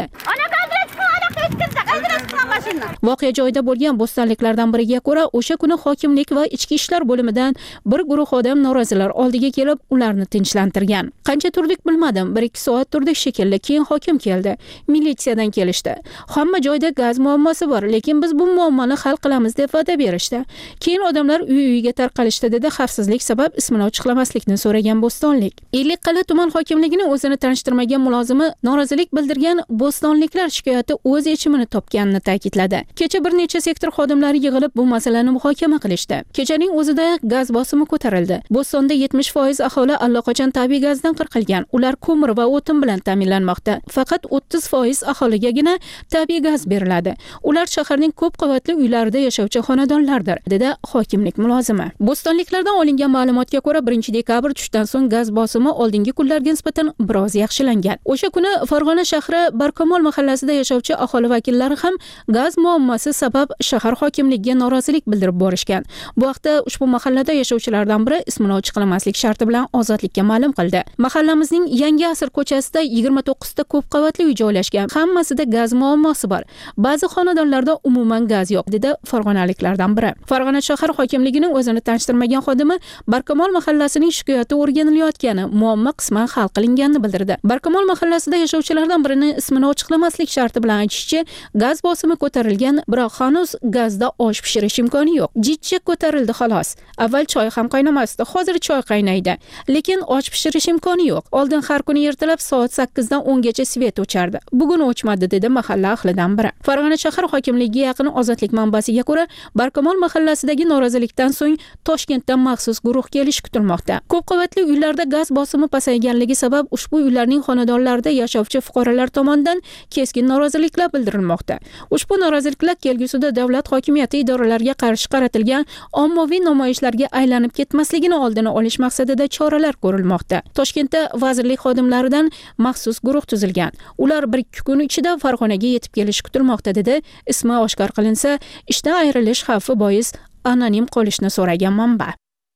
Voqea joyida bo'lgan bo'stonliklardan biriga ko'ra, o'sha kuni hokimlik va ichki ishlar bo'limidan bir guruh odam norozilar oldiga kelib, ularni tinchlantirgan. Qancha turdik bilmadim, 1-2 soat turdik shekilli, keyin hokim keldi. Militsiyadan kelishdi. Hamma joyda gaz muammosi bor, lekin biz bu muammoni hal qilamiz deb va'da berishdi. Keyin odamlar uy-uyiga tarqalishdi, dedi xavfsizlik sabab ismini ochiqlamaslikni so'ragan bo'stonlik. Ellikqal'a tuman hokimligining o'zini tanishtirmagan mulozimi norozilik bildirgan bo'stonliklar shikoyati o'z yechimini topganini ta'kidladi. Kecha bir necha sektor xodimlari yig'ilib bu masalani muhokama qilishdi. Kechaning o'zida gaz bosimi ko'tarildi. Bo'stonda 70% aholi allaqachon tabiiy gazdan qirqilgan. Ular ko'mir va o'tin bilan ta'minlanmoqda. Faqat 30% aholigagina tabiiy gaz beriladi. Ular shaharning ko'p qavatli uylarida yashovchi xonadonlardir, dedi hokimlik mulozimi. Bo'stonliklardan olingan ma'lumotga ko'ra 1-dekabr tushdan so'ng gaz bosimi oldingi kunlarga nisbatan biroz yaxshilangan. O'sha kuni Farg'ona shahri Barkamol mahallasida yashovchi aholi vakillari ham gaz muammosi sabab shahar hokimligiga norozilik bildirib borishgan. Bu vaqtda ushbu mahallada yashovchilardan biri ismini ochiqlamaslik sharti bilan ozodlikka ma'lum qildi. Mahallamizning Yangi asr ko'chasida 29 ta ko'p qavatli uy joylashgan. Hammasida gaz muammosi bor. Ba'zi xonadonlarda umuman gaz yo'q, dedi farg'onaliklardan biri. Farg'ona shahar hokimligining o'zini tanishtirmagan xodimi Barkamol mahallasining shikoyati o'rganilayotgani, muammo qisman hal qilinganini bildirdi. Barkamol mahallasida yashovchilardan birining ismini ochiqlamaslik sharti bilan aytishicha, gaz bosimi ko'tarilgan, biroq hanuz gazda osh pishirish imkoni yo'q. Jitcha ko'tarildi xolos. Avval choy ham qaynamasdi, hozir choy qaynaydi. Lekin osh pishirish imkoni yo'q. Oldin har kuni ertalab soat 8 dan 10 gacha svet o'chardi. Bugun o'chmadi, dedi mahalla ahlidan biri. Farg'ona shahar hokimligiga yaqin ozodlik manbasiga ko'ra, Barkamol mahallasidagi norozilikdan so'ng Toshkentdan maxsus guruh kelishi kutilmoqda. Ko'p qavatli uylarda gaz bosimi pasayganligi sabab ushbu uylarning xonadonlarida yashovchi fuqarolar tomonidan keskin noroziliklar bildirilmoqda. Ushbu noroziliklar kelgusida davlat hokimiyati idoralariga qarshi qaratilgan ommaviy namoyishlarga aylanib ketmasligini oldini olish maqsadida choralar ko'rilmoqda. Toshkentda vazirlik xodimlaridan maxsus guruh tuzilgan. Ular 1-2 kun ichida Farg'onaga yetib kelishi kutilmoqda, dedi ismi oshkor qilinsa, ishdan ayrilish xavfi bois anonim qolishni so'ragan manba.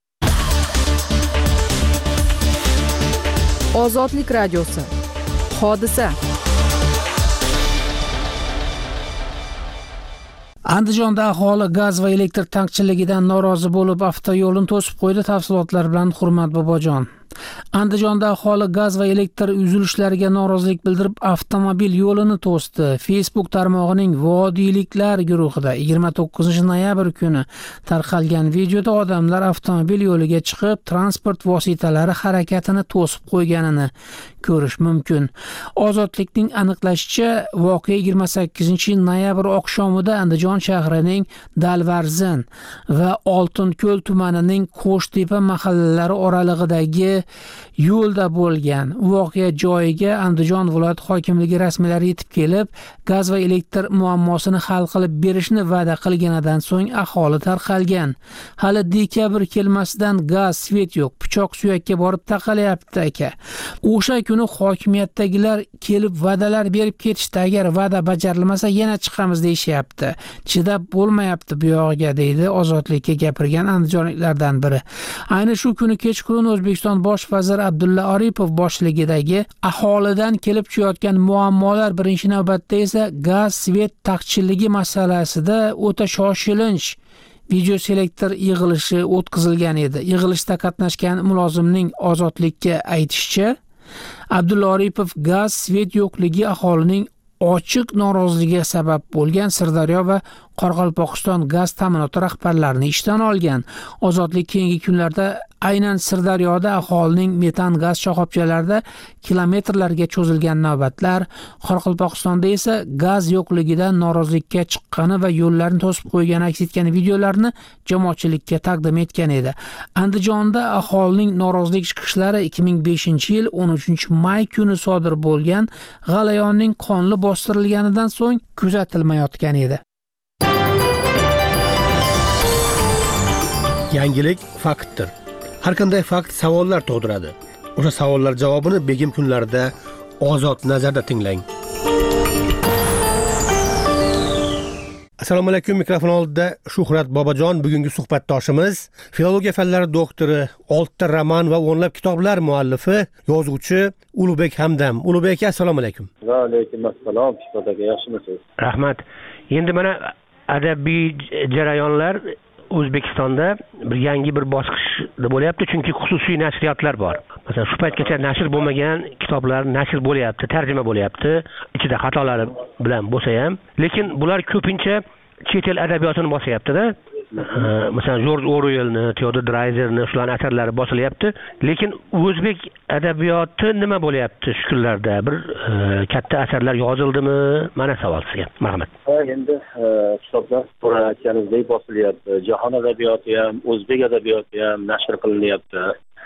Ozodlik radiosi. Hodisa. Andijonda aholi gaz va elektr tankchiligidan norozi bo'lib avtoyo'lni to'sib qo'ydi. Tafsilotlar bilan Hurmat Bobojon. Andijonda aholi gaz va elektr uzilishlariga norozilik bildirib avtomobil yo'lini to'sdi. Facebook tarmog'ining vodiyliklar guruhida 29 noyabr kuni tarqalgan videoda odamlar avtomobil yo'liga chiqib, transport vositalari harakatini to'sib qo'yganini ko'rish mumkin. Ozodlikning aniqlashicha, voqea 28 noyabr oqshomida Andijon shahrining Dalvarzin va Oltinko'l tumanining Qo'shtepa mahallalari oralig'idagi yo'lda bo'lgan. Voqea joyiga Andijon viloyat hokimligi rasmiylari yetib kelib, gaz va elektr muammosini hal qilib berishni va'da qilganidan so'ng aholi tarqalgan. Hali dekabr kelmasidan gaz, svet yo'q, pichoq suyakka borib taqalyapti aka. O'sha kuni hokimiyatdagilar kelib va'dalar berib ketishdi, agar va'da bajarilmasa yana chiqamiz deyishyapti. Chidab bo'lmayapti bu yog'iga, deydi ozodlikka gapirgan andijonliklardan biri. Ayni shu kuni kechqurun O'zbekiston bosh vaziri Abdulla Aripov boshchiligidagi aholidan kelib tushayotgan muammolar, birinchi navbatda esa gaz, svet taqchilligi masalasida o'ta shoshilinch video selektor yig'ilishi o'tkazilgan edi. Yig'ilishda qatnashgan mulozimning ozodlikka aytishicha, Abdulla Aripov gaz, svet yo'qligi aholining ochiq noroziligiga sabab bo'lgan Sirdaryo va Qoraqalpog'iston gaz ta'minoti rahbarlarini ishdan olgan. Ozodlik keyingi kunlarda aynan Sirdaryoda aholining metan gaz shoxobchalarida kilometrlarga cho'zilgan navbatlar, Qoraqalpog'istonda esa gaz yo'qligidan norozilikka chiqqani va yo'llarni to'sib qo'ygani aks etgan videolarni jamoatchilikka taqdim etgan edi. Andijonda aholining norozilik chiqishlari 2005-yil 13-may kuni sodir bo'lgan g'alayonning qonli bostirilganidan so'ng kuzatilmayotgan edi. Yangilik faktdir. Har qanday fakt savollar tug'diradi. O'sha savollar javobini begim kunlarida ozod nazarda tinglang. Assalomu alaykum, mikrofon oldida Shuhrat Bobojon, bugungi suhbatdoshimiz, filologiya fanlari doktori, 6 roman va o'nlab kitoblar muallifi, yozuvchi Ulug'bek Hamdam. Ulug'bek aka, assalomu alaykum. Va alaykum assalom, Shuhrat aka, yaxshimisiz? Rahmat. Endi mana adabiy jarayonlar O'zbekistonda bir yangi bir bosqichda bo'lyapti, chunki xususiy nashriyotlar bor. Masalan, shu paytgacha nashr bo'lmagan kitoblar nashr bo'lyapti, tarjima bo'lyapti, ichida xatolari bilan bo'lsa ham, lekin bular ko'pincha chet el adabiyotini bosyapti-da. Masalan, Jorj Orwellni, Theodor Dreizerni shularning asarlari bosilyapti, lekin o'zbek adabiyoti nima bo'lyapti shu kunlarda? Bir katta asarlar yozildimi? Mana savol sizga. Marhamat. Endi kitoblar to'g'ri aytganingizdek bosilyapti. Jahon adabiyoti ham, o'zbek adabiyoti ham nashr qilinyapti.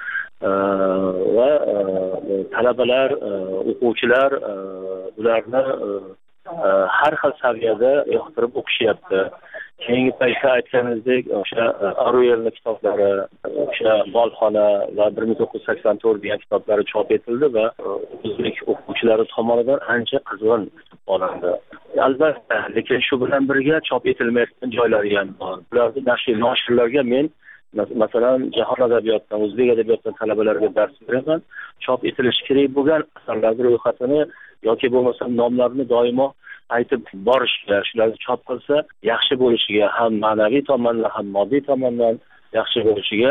Va talabalar, o'quvchilar ularni har xil saviyada yoqtirib o'qishyapti. Keyingi paytda aytganingizdek, o'sha Orwellning kitoblari, o'sha Bolxona va 1984 degan kitoblari chop etildi va o'zbek o'quvchilari tomonidan ancha qizg'in olindi. Albatta, lekin shu bilan birga chop etilmayotgan joylari ham bor. Bularni nashrlarga men masalan jahon adabiyotidan, o'zbek adabiyotidan talabalarga dars beraman. Chop etilishi kerak bo'lgan asarlarning ro'yxatini yoki bo'lmasa nomlarini doimo aytib borishga, shularni chop qilsa yaxshi bo'lishiga, ham ma'naviy tomondan ham moddiy tomondan yaxshi bo'lishiga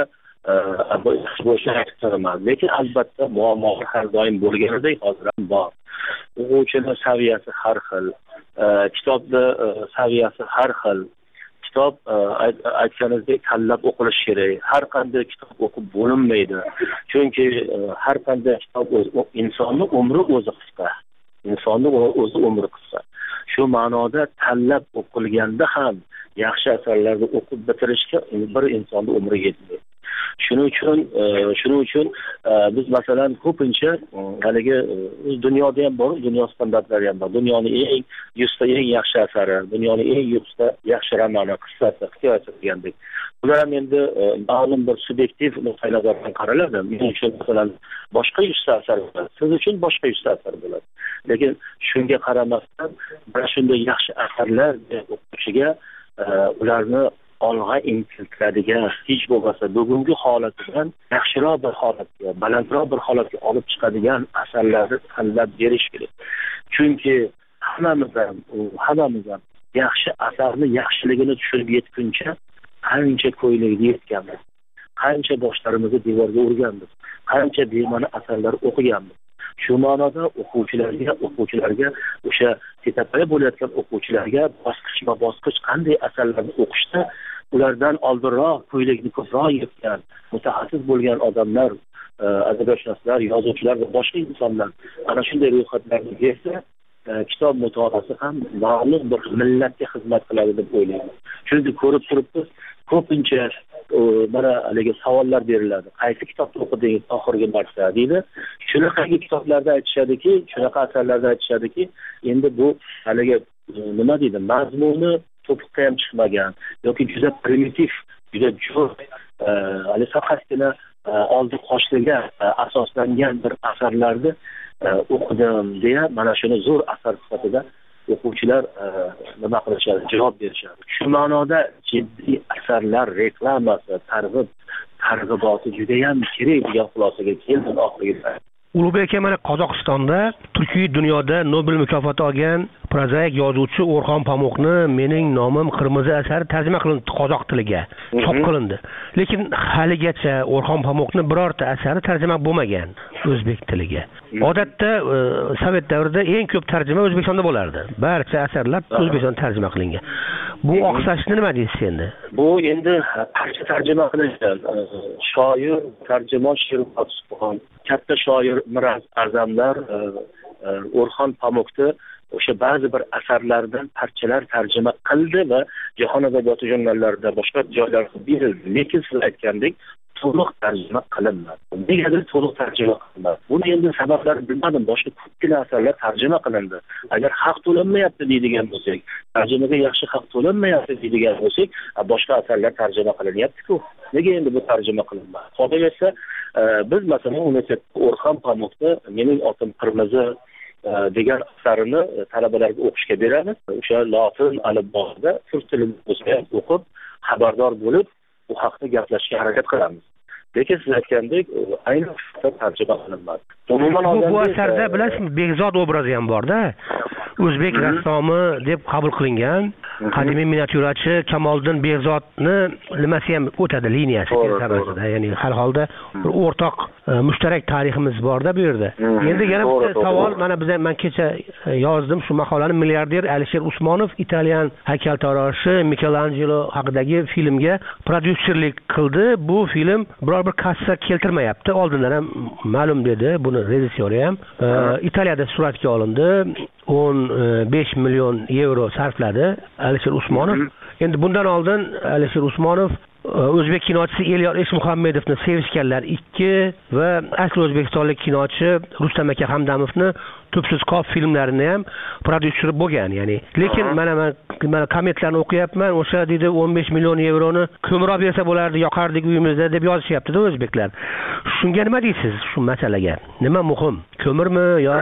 aytib turaman. Lekin albatta muammolar har doim bo'lganidek hozir ham bor. O'quvchining saviyasi har xil, kitobni saviyasi har xil. Kitob aytganingizdek tanlab o'qilishi kerak. Har qanday kitob o'qib bo'linmaydi. Chunki har qanday kitob insonning umri o'zi qisqa. Insonning o'zi umri qisqa. Shu ma'noda tanlab o'qilganda ham yaxshi asarlarni o'qib bitirishga bir insonning umri yetmaydi. Shuning uchun biz masalan ko'pincha haligi dunyoda ham bor, dunyo standartlari ham bor. Dunyoning eng 100 ta eng yaxshi asari, dunyoning eng 100 ta yaxshi romani, qissasi, hikoyasi degandek. Bular ham endi ma'lum bir subyektiv nuqtai nazardan qaraladi. Men uchun masalan boshqa 100 ta asar bo'ladi, siz uchun boshqa 100 ta asar bo'ladi. Lekin shunga qaramasdan mana shunday yaxshi asarlar o'quvchiga ularni olg'a intiltiradigan, hech bo'lmasa bugungi holatidan yaxshiroq bir holatga, balandroq bir holatga olib chiqadigan asarlarni tanlab berish kerak. Chunki hammamiz ham yaxshi asarni yaxshiligini tushunib yetguncha ancha ko'yligiga yetganmiz. qancha boshlarimizni devorga urganmiz, qancha bema'ni asarlar o'qiganmiz. Shu ma'noda o'quvchilarga o'sha tetapaga bo'layotgan o'quvchilarga bosqichma-bosqich qanday asarlarni o'qishda ulardan oldinroq ko'ylakni ko'proq yetgan, mutaxassis bo'lgan odamlar, adabiyotshunoslar, yozuvchilar va boshqa insonlar ana shunday ro'yxatlarni bersa, kitob mutolaasi ham ma'lum bir millatga xizmat qiladi deb o'ylayman. Chunki ko'rib turibmiz, ko'pincha mana haligi savollar beriladi. Qaysi kitobni o'qidingiz oxirgi marta deydi. Shunaqangi kitoblarda aytishadiki, shunaqa asarlarda aytishadiki, endi bu haligi nima deydi, mazmuni to'piqqa ham chiqmagan yoki juda primitiv, juda jo'q, hali faqatgina oldi qoshliga asoslangan bir asarlarni o'qidim deya mana shuni zo'r asar sifatida o'quvchilar nima qilishadi, javob berishadi. Shu ma'noda jiddiy asarlar reklamasi, targ'iboti juda ham kerak degan xulosaga keldim oxirida. Ulug'bek aka, mana Qozog'istonda turkiy dunyoda Nobel mukofoti olgan prozaik yozuvchi O'rxon Pamuqni Mening nomim qirmizi asari tarjima qilindi qozoq tiliga, chop qilindi. Lekin haligacha O'rxon Pamuqni birorta asari tarjima bo'lmagan o'zbek tiliga. Odatda Sovet davrida eng ko'p tarjima O'zbekistonda bo'lardi. Barcha asarlar O'zbekistonda tarjima qilingan. Bu oqsashni nima deysiz endi? Bu endi parcha tarjima qilingan. Shoir, tarjimon Sherobodxon, katta shoir Miraz A'zamlar O'rxon Pamuqni o'sha ba'zi bir asarlardan parchalar tarjima qildi va Jahon adabiyoti jurnallarida boshqa joylarda berildi. Lekin siz aytgandek to'liq tarjima qilinmadi. Negadir to'liq tarjima qilinmadi. Buni endi sabablari bilmadim. Boshqa ko'pgina asarlar tarjima qilindi. Agar haq to'lanmayapti deydigan bo'lsak, tarjimaga yaxshi haq to'lanmayapti deydigan bo'lsak, boshqa asarlar tarjima qilinyapti-ku. Nega endi bu tarjima qilinmadi? Qolaversa, biz masalan universitetda O'rxon Pamuqni Mening otim qirmizi degan asarini talabalarga o'qishga beramiz. O'sha lotin alifbosida turk tilida bo'lsa o'qib, xabardor bo'lib, bu haqda gaplashishga harakat qilamiz. Lekin siz aytgandek, ayni tarjima qilinmadi. Umuman bu asarda bilasizmi, Bekzod obrazi ham bor-da. O'zbek rassomi deb qabul qilingan qadimiy miniatyurachi Kamoliddin Bekzodni nimasi ham o'tadi, liniyasi tarafida. Ya'ni har holda bir o'rtoq mushtarak tariximiz bor-da bu yerda. Endi yana bitta savol, mana men kecha yozdim shu maqolani, milliarder Alisher Usmonov Italyan haykaltaroshi Michelangelo haqidagi filmga prodyuserlik qildi. Bu film biror bir kassa keltirmayapti. Oldindan ham ma'lum dedi, buni rejissyori ham. Italiyada suratga olindi. 15 million yevro sarfladi Alisher Usmonov. Endi bundan oldin Alisher Usmonov o'zbek kinochisi Elyor Eshmuhammedovni Sevishganlar 2 va asli o'zbekistonlik kinochi Rustam aka Hamdamovni Tubsiz qop filmlarini ham prodyuseri bo'lgan, ya'ni. Lekin mana kommentlarni o'qiyapman, o'sha deydi 15 million yevroni ko'mroq bersa bo'lardi, yoqardik uyimizda deb yozishyapti-da o'zbeklar. Shunga nima deysiz shu masalaga? Nima muhim? Ko'mirmi yo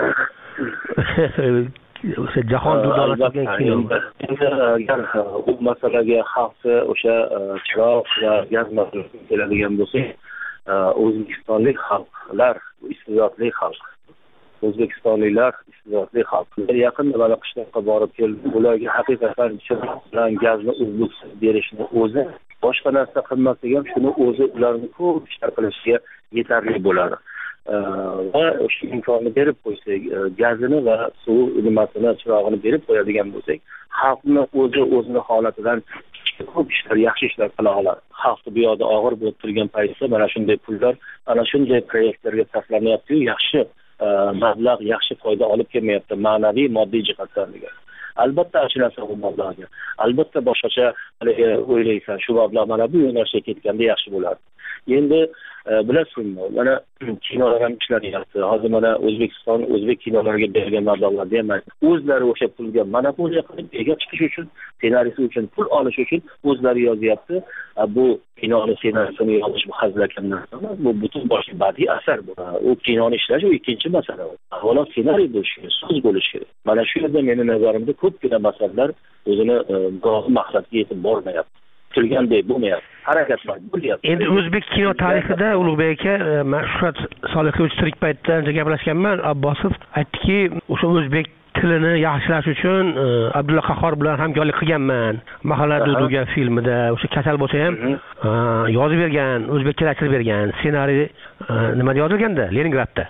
o'sha jahon dunyosiga kino? Endi agar u masalaga xalqni o'sha chiroq va gaz masalasiga keladigan bo'lsak, o'zbekistonlik xalqlar iste'dodli xalq. O'zbekistonliklar iste'dodli xalq. Yaqinda mana qishloqqa borib keldim. Ularga haqiqatan chiroq bilan gazni uzluksiz berishni o'zi, boshqa narsa qilmasak ham shuni o'zi ularni ko'p ishlar qilishiga yetarli bo'ladi. Va o'sha imkonni berib qo'ysak, gazini va suv nimasini, chirog'ini berib qo'yadigan bo'lsak, xalqni o'zini holatidan ko'p ishlar, yaxshi ishlar qila oladi. Xalqni bu yoqda og'ir bo'lib turgan paytda mana shunday pullar, ana shunday proyektlarga sarflanyapti-yu, yaxshi mablag', yaxshi foyda olib kelmayapti, ma'naviy, moddiy jihatdan degan. Albatta achinasiz bu mablag'ga. Albatta boshqacha o'ylaysan, shu mablag' mana bu yo'nalishga ketganda yaxshi bo'lardi. Endi bilasizmi, mana kinolar ham ishlanyapti. Hozir mana O'zbekiston o'zbek kinolariga berilgan mablag'larni ham o'zlari o'sha pulga monopoliya qilib, ega chiqish uchun, ssenariysi uchun pul olish uchun o'zlari yozyapti. Bu kinoni ssenarisini yozish bu hazilakam narsa emas. Bu butun boshli badiiy asar bu. U kinoni ishlash u ikkinchi masala. Avvalo ssenariy bo'lishi kerak, so'z bo'lishi kerak. Mana shu yerda meni nazarimda ko'pgina masalalar o'zini maqsadga yetib bormayapti. Turgandek bo'lmayapti. Harakatlar bo'lyapti. Endi o'zbek kino tarixida Ulug'bek aka, Shuhrat Solihovich tirik paytda ancha gaplashganman, Abbosov aytdiki, o'sha o'zbek tilini yaxshilash uchun Abdulla Qahhor bilan hamkorlik qilganman. Mahalla degan filmida o'sha kasal bo'lsa ham yozib bergan, o'zbekchalashtirib bergan. Ssenariy nimada yozilganda? Leningradda.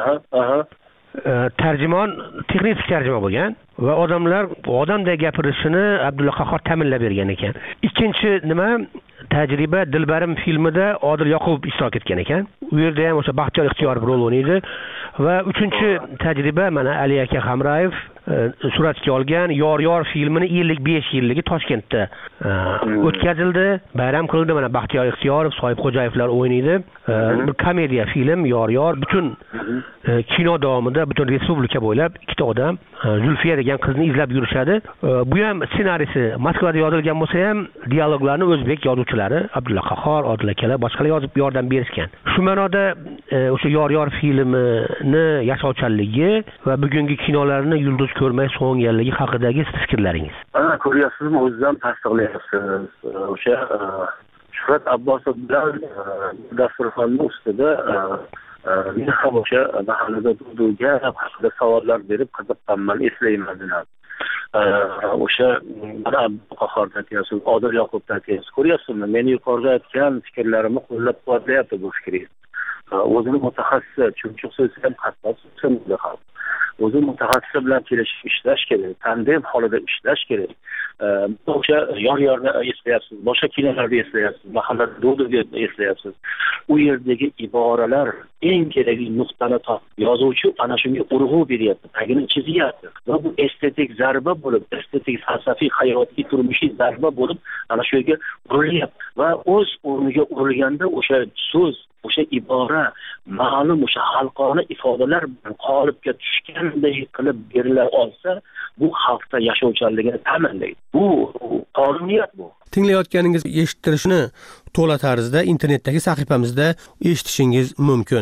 Tarjimon texnik tarjima bo'lgan va odamlar odamdek gapirishini Abdulla Qahhor ta'minlab bergan ekan. Ikkinchi nima? Tajriba Dilbarim filmida Odil Yoqubov ishtirok etgan ekan. U yerda ham o'sha Baxtiyor Ixtiyorov rol o'ynaydi va uchinchi tajriba mana Ali aka Hamrayev suratga olgan Yor filmini 55 yilligi Toshkentda o'tkazildi, bayram qildi. Mana Baxtiyor Ixtiyorov, Soyib Xo'jayevlar o'ynaydi. Bir komediya film Yor butun kino davomida butun respublika bo'ylab ikkita odam Zulfiya degan qizni izlab yurishadi. Bu ham ssenariysi Moskvada yozilgan bo'lsa ham dialoglarni o'zbek yozuvchilari Abdulla Qahhor, Odil akalar boshqalar yozib yordam berishgan. Shu ma'noda o'sha Yor filmini yashovchanligi va bugungi kinolarni yulduz ko'rmay so'nganligi haqidagi fikrlaringiz. Ko'ryapsizmi, o'zidan tasdiqlayapsiz. O'sha Shuhrat Abbosov bilan dasturxonni ustida men ham o'sha mahallada turdiga haqida savollar berib qiziqqanman, eslayman. O'sha mana Qahhor aytyapsiz, Odil Yoqubov aytyapsiz. Ko'ryapsizmi, meni yuqorida aytgan fikrlarimni qo'llab-quvvatlayapti bu fikringiz. O'zini mutaxassis, chunchuq so'zsa ham qattiq so'zsa ham. O'zi mutaxassis bilan kelishib ishlash kerak, tandem holida ishlash kerak. O'sha Yor-Yorni eslayapsiz, boshqa kinolarni eslayapsiz, mahallada Do'dini eslayapsiz. U yerdagi iboralar eng kerakli nuqtani topib, yozuvchi ana shunga urg'u beryapti, tagini chizyapti. Va bu estetik zarba bo'lib, estetik falsafiy hayotiy turmushiy zarba bo'lib, ana shu yerga urilyapti. Va o'z o'rniga urilganda o'sha so'z, o'sha ibora ma'lum o'sha xalqona ifodalar bilan qolipga tushganday qilib berila olsa, bu xalqda yashovchanligini ta'minlaydi. Bu qonuniyat bu. Tinglayotganingiz eshittirishni to'la tarzda internetdagi sahifamizda eshitishingiz mumkin.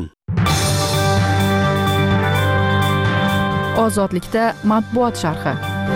Ozodlikda matbuot sharhi.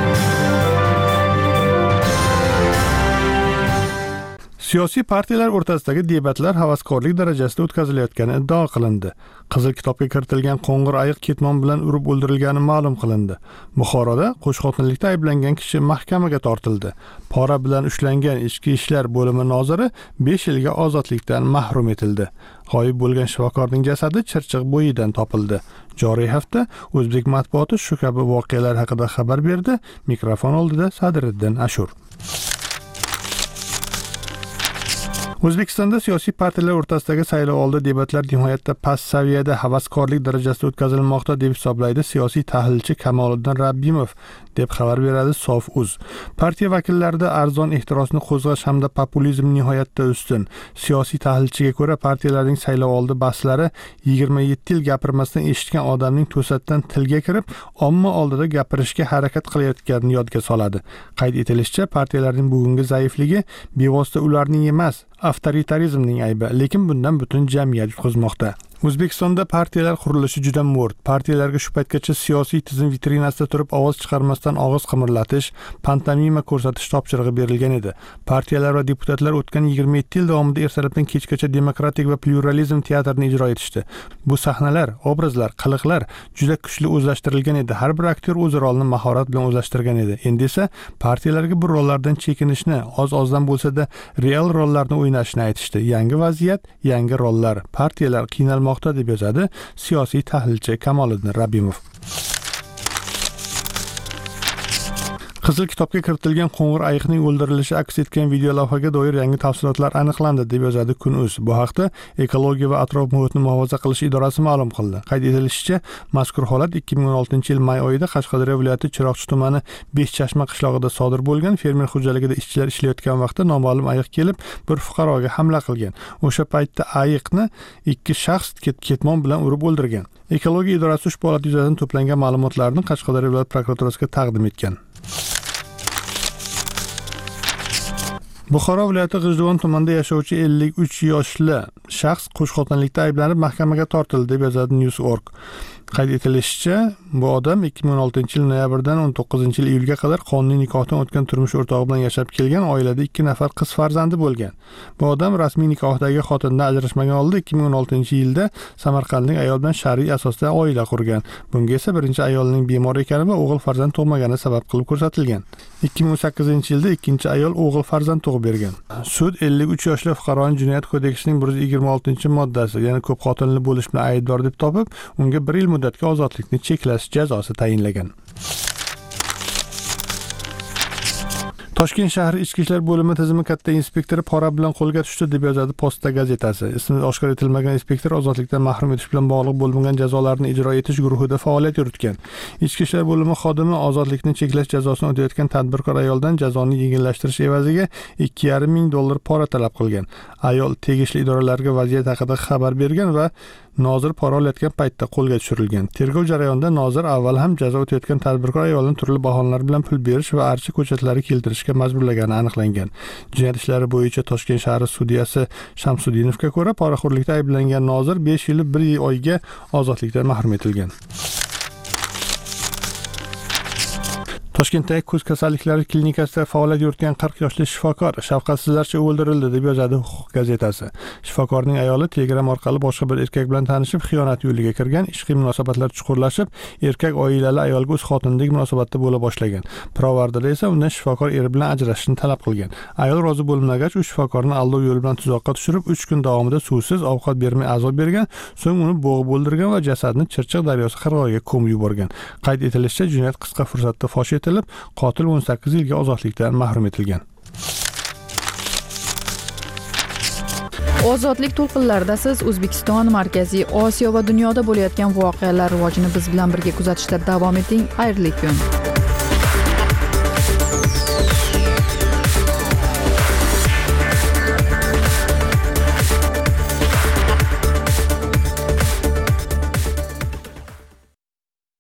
Siyosiy partiyalar o'rtasidagi debatlar havaskorlik darajasida o'tkazilayotgani iddao qilindi. Qizil kitobga kiritilgan qo'ng'ir ayiq ketmon bilan urib o'ldirilgani ma'lum qilindi. Buxoroda qo'shxotinlikda ayblangan kishi mahkamaga tortildi. Pora bilan ushlangan ichki ishlar bo'limi noziri 5 yilga ozodlikdan mahrum etildi. G'oyib bo'lgan shifokorning jasadi Chirchiq bo'yidan topildi. Joriy hafta o'zbek matbuoti shu kabi voqealar haqida xabar berdi. Mikrofon oldida Sadiriddin Ashur. O'zbekistonda siyosiy partiyalar o'rtasidagi saylovoldi debatlar nihoyatda past saviyada havaskorlik darajasida o'tkazilmoqda deb hisoblaydi siyosiy tahlilchi Kamoliddin Rabbimov, deb xabar beradi Sof.uz. Partiya vakillarida arzon ehtirosni qo'zg'ash hamda populizm nihoyatda ustun. Siyosiy tahlilchiga ko'ra, partiyalarning saylovoldi bahslari 27 yil gapirmasdan eshitgan odamning to'satdan tilga kirib, omma oldida gapirishga harakat qilayotganini yodga soladi. Qayd etilishicha, partiyalarning bugungi zaifligi bevosita ularning emas, avtoritarizmning aybi, lekin bundan butun jamiyat yutqizmoqda. O'zbekistonda partiyalar qurilishi juda mo'rt. Partiyalarga shu paytgacha siyosiy tizim vitrinasida turib ovoz chiqarmasdan og'iz qimirlatish, pantomima ko'rsatish topshirig'i berilgan edi. Partiyalar va deputatlar o'tgan 27 yil davomida ertalabdan kechgacha demokratik va pluralizm teatrini ijro etishdi. Bu sahnalar, obrazlar, qiliqlar juda kuchli o'zlashtirilgan edi. Har bir aktyor o'z rolini mahorat bilan o'zlashtirgan edi. Endi esa partiyalarga bu rollardan chekinishni, oz-ozdan bo'lsa-da real rollarni o'ynashni aytishdi. Yangi vaziyat, yangi rollar. Partiyalar qiynalmoqda deb yozadi siyosiy tahlilchi Kamoliddin Rabbimov. Qizil kitobga kiritilgan qo'ng'ir ayiqning o'ldirilishi aks etgan video lavhaga doir yangi tafsilotlar aniqlandi deb yozadi Kun.uz. Bu haqda Ekologiya va atrof muhitni muhofaza qilish idorasi ma'lum qildi. Qayd etilishicha, mazkur holat 2016-yil may oyida Qashqadaryo viloyati Chiroqchi tumani Beshchashma qishlog'ida sodir bo'lgan. Fermer xo'jaligida ishchilar ishlayotgan vaqtda noma'lum ayiq kelib, bir fuqaroga hamla qilgan. O'sha paytda ayiqni ikki shaxs ketmon bilan urib o'ldirgan. Ekologiya idorasi ushbu holat yuzasidan to'plangan ma'lumotlarni Qashqadaryo viloyat prokuraturasiga taqdim etgan. Buxoro viloyati G'ijduvon tumanida yashovchi 53 yoshli shaxs qo'shxotinlikda ayblanib mahkamaga tortildi deb yozadi News.org. Qayd etilishicha, bu odam 2016-yil noyabrdan 19-yil iyulga qadar qonuniy nikohdan o'tgan turmush o'rtog'i bilan yashab kelgan, oilada 2 nafar qiz farzandi bo'lgan. Bu odam rasmiy nikohdagi xotindan ajrashmagan holda 2016-yilda Samarqandlik ayol bilan shar'iy asosda oila qurgan. Bunga esa birinchi ayolning bemor ekani va o'g'il farzand tug'magani sabab qilib ko'rsatilgan. 2018-yilda ikkinchi ayol o'g'il farzand tug'ib bergan. Sud 53 yoshli fuqaroni Jinoyat kodeksining 126-moddasi, ya'ni ko'p xotinli bo'lish bilan aybdor deb topib, unga 1 yil muddatga ozodlikni cheklash jazosi tayinlagan. Toshkent shahri Ichki ishlar bo'limi tizimi katta inspektori pora bilan qo'lga tushdi deb yozadi Posta gazetasi. Ismi oshkor etilmagan inspektor ozodlikdan mahrum etish bilan bog'liq bo'lmagan jazolarni ijro etish guruhida faoliyat yuritgan. Ichki ishlar bo'limi xodimi ozodlikni cheklash jazosini o'tayotgan tadbirkor ayoldan jazoni yengillashtirish evaziga $2,500 pora talab qilgan. Ayol tegishli idoralarga vaziyat haqida xabar bergan va nozir pora olayotgan paytda qo'lga tushirilgan. Tergov jarayonida nozir avval ham jazo o'tayotgan tadbirkor ayolni turli bahonalar bilan pul berish va archa ko'chatlari keltirishga majburlagani aniqlangan. Jinoyat ishlari bo'yicha Toshkent shahri sudyasi Shamsuddinovga ko'ra, poraxo'rlikda ayblangan nozir 5 yil 1 oyga ozodlikdan mahrum etilgan. Toshkentdagi ko'z kasalliklari klinikasida faoliyat yuritgan 40 yoshli shifokor shafqatsizlarcha o'ldirildi deb yozadi Huquq gazetasi. Shifokorning ayoli Telegram orqali boshqa bir erkak bilan tanishib, xiyonat yo'liga kirgan, ishqiy munosabatlar chuqurlashib, erkak oilali ayolga o'z xotinidek munosabatda bo'la boshlagan. Pirovardida esa undan shifokor eri bilan ajrashishni talab qilgan. Ayol rozi bo'lmagach, u shifokorni aldov yo'li bilan tuzoqqa tushirib, 3 kun davomida suvsiz ovqat bermay azob bergan, so'ng uni bo'g'ib o'ldirgan va jasadni Chirchiq daryosi qirg'og'iga ko'mib yuborgan. Qayd etilishicha, jinoyat qisqa fursatda fosh etilib, qotil 18 yilga ozodlikdan mahrum etilgan. Ozodlik to'lqinlarida siz O'zbekiston, Markaziy Osiyo va dunyoda bo'layotgan voqealar rivojini biz bilan birga kuzatishda davom eting. Xayrli kun.